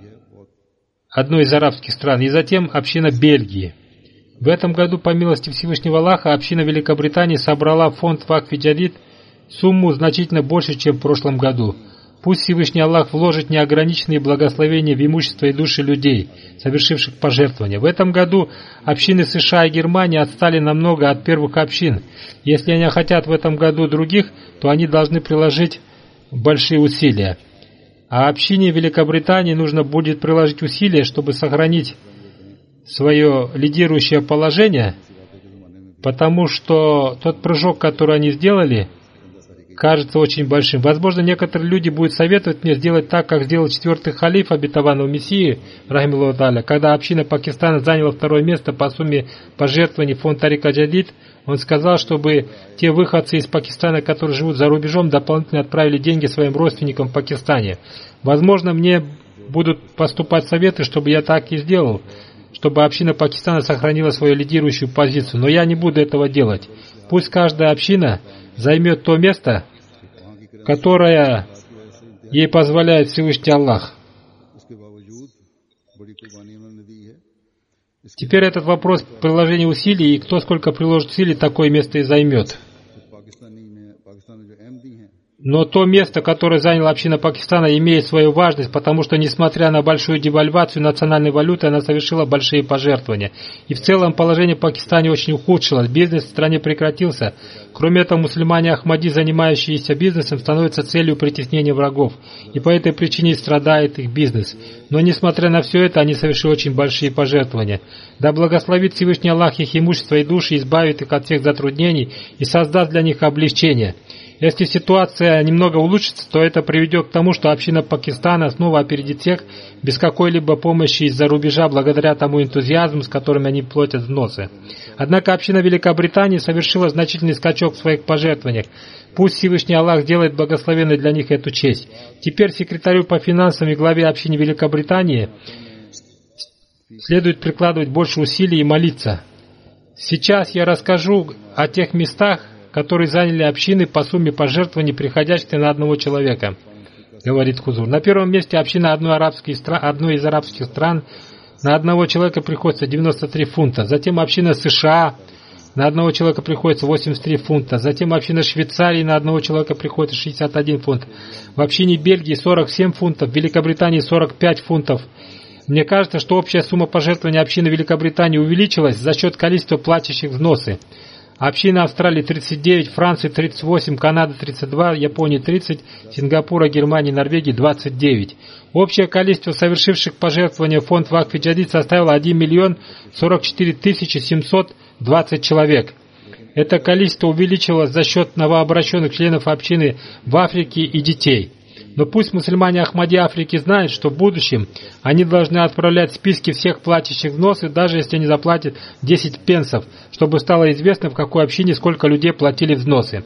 одной из арабских стран, и затем община Бельгии. В этом году, по милости Всевышнего Аллаха, община Великобритании собрала в фонд Вакф Джадид сумму значительно больше, чем в прошлом году. Пусть Всевышний Аллах вложит неограниченные благословения в имущество и души людей, совершивших пожертвования. В этом году общины США и Германии отстали намного от первых общин. Если они хотят в этом году других, то они должны приложить большие усилия. А общине Великобритании нужно будет приложить усилия, чтобы сохранить свое лидирующее положение, потому что тот прыжок, который они сделали, кажется очень большим. Возможно, некоторые люди будут советовать мне сделать так, как сделал 4-й халиф обетованного Мессии, рахималлаху тааля, когда община Пакистана заняла второе место по сумме пожертвований в фонд Тарика Джадид. Он сказал, чтобы те выходцы из Пакистана, которые живут за рубежом, дополнительно отправили деньги своим родственникам в Пакистане. Возможно, мне будут поступать советы, чтобы я так и сделал, чтобы община Пакистана сохранила свою лидирующую позицию. Но я не буду этого делать. Пусть каждая община займет то место, которое ей позволяет Всевышний Аллах. Теперь этот вопрос приложения усилий, и кто сколько приложит усилий, такое место и займет. Но то место, которое заняла община Пакистана, имеет свою важность, потому что, несмотря на большую девальвацию национальной валюты, она совершила большие пожертвования. И в целом положение в Пакистане очень ухудшилось, бизнес в стране прекратился. Кроме этого, мусульмане Ахмади, занимающиеся бизнесом, становятся целью притеснения врагов. И по этой причине страдает их бизнес. Но, несмотря на все это, они совершили очень большие пожертвования. Да благословит Всевышний Аллах их имущество и души, избавит их от всех затруднений и создаст для них облегчение. Если ситуация немного улучшится, то это приведет к тому, что община Пакистана снова опередит всех без какой-либо помощи из-за рубежа, благодаря тому энтузиазму, с которым они платят взносы. Однако община Великобритании совершила значительный скачок в своих пожертвованиях. Пусть Всевышний Аллах сделает благословенной для них эту честь. Теперь секретарю по финансам и главе общины Великобритании следует прикладывать больше усилий и молиться. Сейчас я расскажу о тех местах, которые заняли общины по сумме пожертвований, приходящих на одного человека, говорит Хузур. На первом месте община одной из арабских стран. На одного человека приходится 93 фунта. Затем община США. На одного человека приходится 83 фунта. Затем община Швейцарии. На одного человека приходится 61 фунт. В общине Бельгии 47 фунтов. В Великобритании 45 фунтов. Мне кажется, что общая сумма пожертвований общины Великобритании увеличилась за счет количества платящих взносы. Община Австралии 39, Франции 38, Канады 32, Японии 30, Сингапура, Германии, Норвегии 29. Общее количество совершивших пожертвования в фонд Вакф Джадид составило 1 миллион 44 тысячи 720 человек. Это количество увеличилось за счет новообращенных членов общины в Африке и детей. Но пусть мусульмане Ахмади Африки знают, что в будущем они должны отправлять списки всех платящих взносы, даже если они заплатят 10 пенсов, чтобы стало известно, в какой общине сколько людей платили взносы.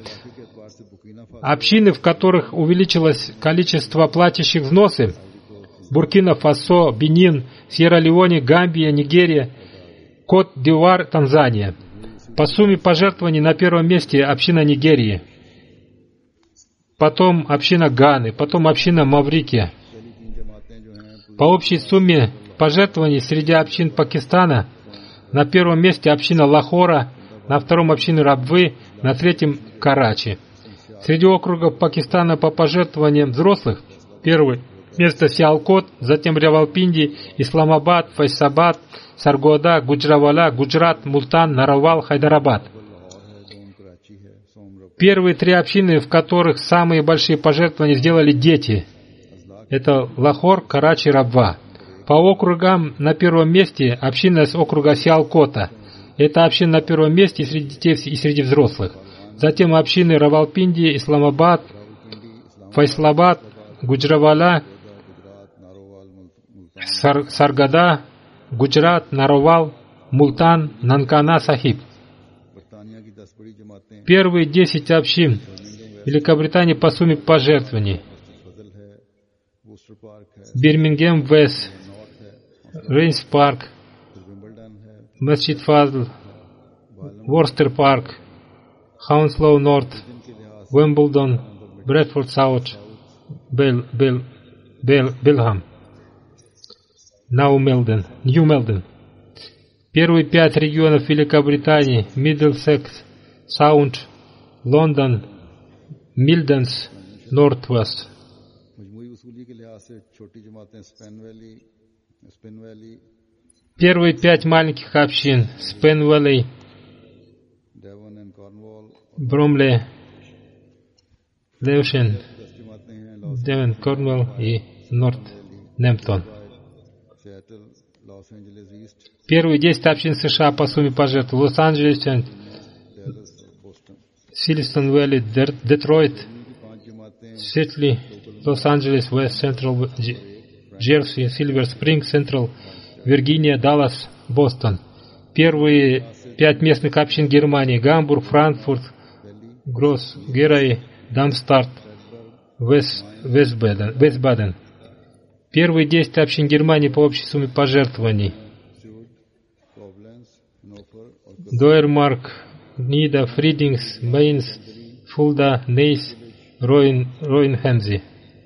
Общины, в которых увеличилось количество платящих взносы: Буркина-Фасо, Бенин, Сьерра-Леоне, Гамбия, Нигерия, Кот-д'Ивуар, Танзания. По сумме пожертвований на первом месте община Нигерии, потом община Ганы, потом община Маврикия. По общей сумме пожертвований среди общин Пакистана на первом месте община Лахора, на втором община Рабвы, на третьем Карачи. Среди округов Пакистана по пожертвованиям взрослых первое место Сиалкот, затем Равалпинди, Исламабад, Файсабад, Саргода, Гуджравала, Гуджрат, Мултан, Наравал, Хайдарабад. Первые три общины, в которых самые большие пожертвования сделали дети, это Лахор, Карачи, Рабва. По округам на первом месте община с округа Сиалкота. Это община на первом месте среди детей и среди взрослых. Затем общины Равалпинди, Исламабад, Файслабад, Гуджравала, Саргада, Гуджрат, Наровал, Мултан, Нанкана, Сахиб. Первые 10 общин Великобритании по сумме пожертвований: Бирмингем Вест, Рейнс Парк, Масджид Фазл, Ворстер Парк, Хаунслоу Норт, Уэмблдон, Брэдфорд Саут, Белхам, Нью Мелден. Первые 5 регионов Великобритании: Мидлсекс, Саунд, Лондон, Милденс, Норт-Вест. Первые 5 маленьких общин: Спен-Вэлли, Бромле, Левшен, Девон, Корнуолл и Норт-Немптон. Первые 10 общин США по сумме пожертв: Лос-Анджелес, Силистон-Вэлли, Детройт, Сетли, Лос-Анджелес, Вест Централ, Джерси, Сильвер Спринг, Централ, Виргиния, Даллас, Бостон. Первые 5 местных общин Германии: Гамбург, Франкфурт, Гросс, Герай, Дамстарт, Вестбаден. Первые 10 общин Германии по общей сумме пожертвований: Дойермарк, Нида, Фридингс, Мейнс, Фулда, Нейс, Роинхемзи,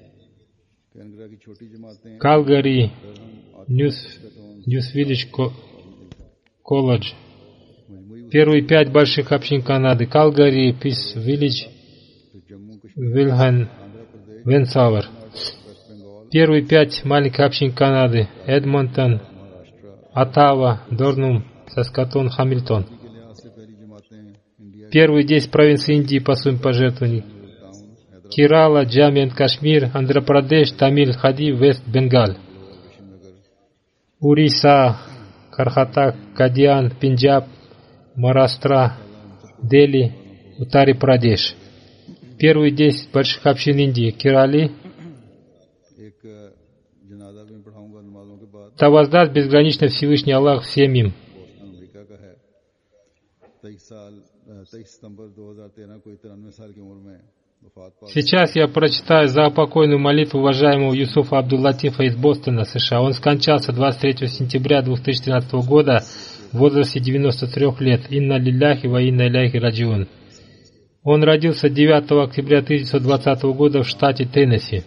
Калгари, Ньюс-Виллидж Колледж. Первые 5 больших общин Канады: Калгари, Пис-Виллидж, Вилхан, Венсауэр. Первые 5 маленьких общин Канады: Эдмонтон, Оттава, Дорнум, Саскатон, Хамильтон. Первые 10 провинций Индии по сумме пожертвований: Керала, Джамму энд Кашмир, Андхра-Прадеш, Тамиль, Хади, Вест Бенгаль. Уриса, Кархата, Кадиан, Пенджаб, Махараштра, Дели, Уттар-Прадеш. Первые 10 больших общин Индии: Керали. Да воздаст безгранично Всевышний Аллах всем им. Сейчас я прочитаю заупокойную молитву уважаемого Юсуфа Абдул-Латифа из Бостона, США. Он скончался 23 сентября 2013 года в возрасте 93 лет. Инна лилляхи ва инна иляйхи раджиун. Он родился 9 октября 1920 года в штате Теннесси.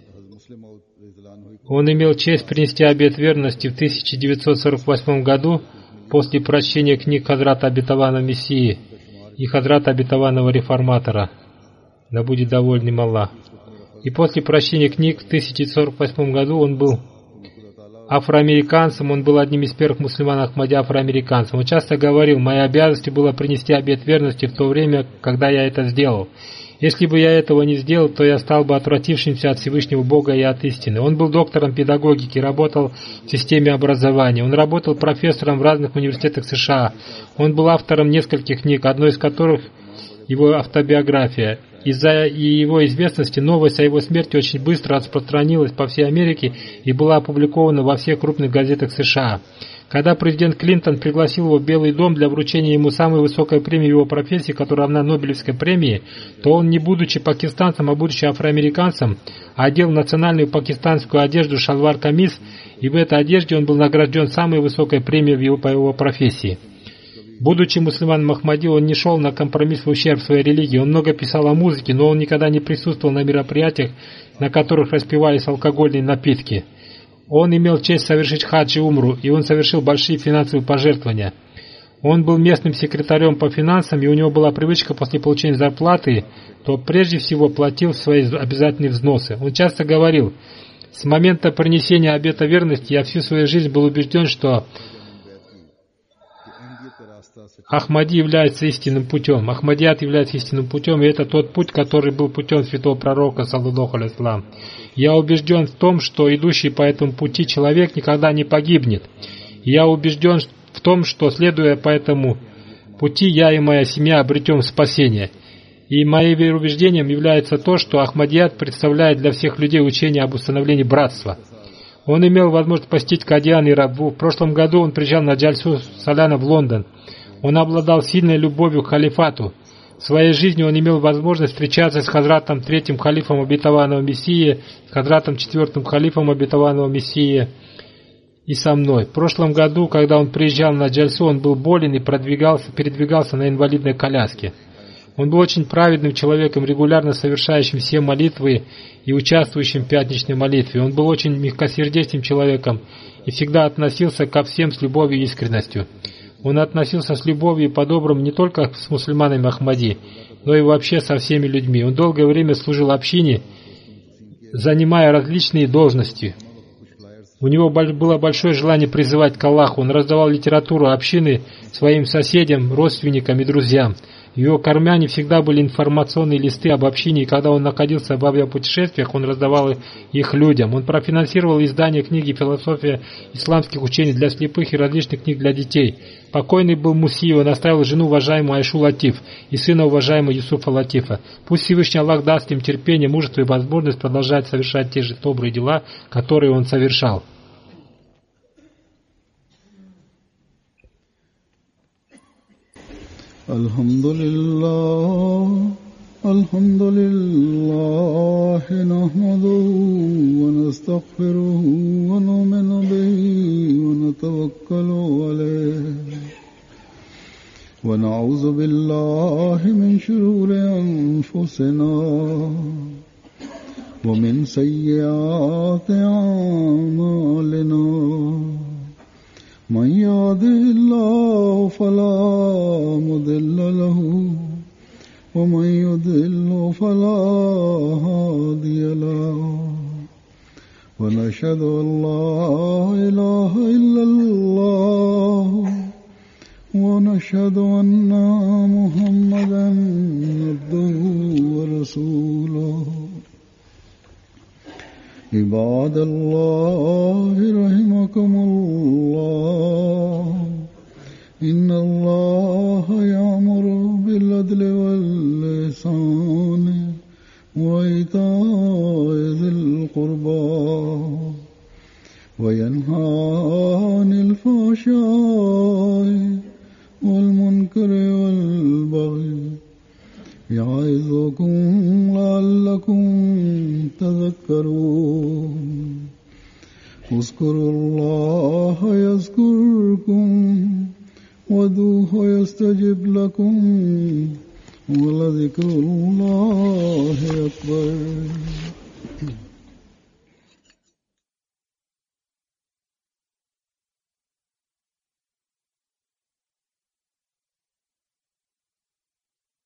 Он имел честь принести обет верности в 1948 году после прочтения книг Хазрата Обетованного Мессии и Хазрата Обетованного Реформатора. Да будет доволен им Аллах. И после прочтения книг в 1948 году он был афроамериканцем, он был одним из первых мусульман Ахмади афроамериканцем. Он часто говорил: моей обязанностью было принести обет верности в то время, когда я это сделал. Если бы я этого не сделал, то я стал бы отвратившимся от Всевышнего Бога и от истины. Он был доктором педагогики, работал в системе образования. Он работал профессором в разных университетах США. Он был автором нескольких книг, одной из которых его автобиография. Из-за его известности новость о его смерти очень быстро распространилась по всей Америке и была опубликована во всех крупных газетах США. Когда президент Клинтон пригласил его в Белый дом для вручения ему самой высокой премии его профессии, которая равна Нобелевской премии, то он, не будучи пакистанцем, а будучи афроамериканцем, одел национальную пакистанскую одежду шалвар-камис, и в этой одежде он был награжден самой высокой премией по его профессии. Будучи мусульманом Ахмади, он не шел на компромисс в ущерб своей религии. Он много писал о музыке, но он никогда не присутствовал на мероприятиях, на которых распивались алкогольные напитки. Он имел честь совершить хадж и умру, и он совершил большие финансовые пожертвования. Он был местным секретарем по финансам, и у него была привычка после получения зарплаты, то прежде всего платил свои обязательные взносы. Он часто говорил: с момента принесения обета верности я всю свою жизнь был убежден, что Ахмади является истинным путем. Ахмадият является истинным путем, и это тот путь, который был путем святого пророка, саллаллаху алейхи ва саллям. Я убежден в том, что идущий по этому пути человек никогда не погибнет. Я убежден в том, что, следуя по этому пути, я и моя семья обретем спасение. И моим убеждением является то, что Ахмадият представляет для всех людей учение об установлении братства. Он имел возможность посетить Кадиан и Раббу. В прошлом году он приезжал на Джальсу Саляна в Лондон. Он обладал сильной любовью к халифату. В своей жизни он имел возможность встречаться с Хазратом третьим халифом обетованного Мессии, с Хазратом четвертым халифом обетованного Мессии и со мной. В прошлом году, когда он приезжал на Джальсу, он был болен и передвигался на инвалидной коляске. Он был очень праведным человеком, регулярно совершающим все молитвы и участвующим в пятничной молитве. Он был очень мягкосердечным человеком и всегда относился ко всем с любовью и искренностью. Он относился с любовью и по-доброму не только с мусульманами Ахмади, но и вообще со всеми людьми. Он долгое время служил общине, занимая различные должности. У него было большое желание призывать к Аллаху. Он раздавал литературу общины своим соседям, родственникам и друзьям. В его кармане всегда были информационные листы об общине, и когда он находился в авиапутешествиях, он раздавал их людям. Он профинансировал издание книги «Философия исламских учений для слепых» и различных книг для детей. Покойный был Муси, он оставил жену уважаемую Айшу Латиф и сына уважаемого Юсуфа Латифа. Пусть Всевышний Аллах даст им терпение, мужество и возможность продолжать совершать те же добрые дела, которые он совершал. الحمد لله نحمده ونستغفره ونؤمن به ونتوكل عليه ونعوذ بالله من شرور أنفسنا ومن سيئات أعمالنا من يهده الله فلا مضل له ومن يضلل فلا هادي له ونشهد أن لا إله إلا الله ونشهد أن محمدا عبده ورسوله عباد الله رحمكم الله إن الله يأمر بالعدل والإحسان وإيتاء ذي القربى وينهى عن الفحشاء والمنكر والبغي يعظكم لعلكم تذكرون اذكروا الله يذكركم وادعوه يستجب لكم ولذكر الله أكبر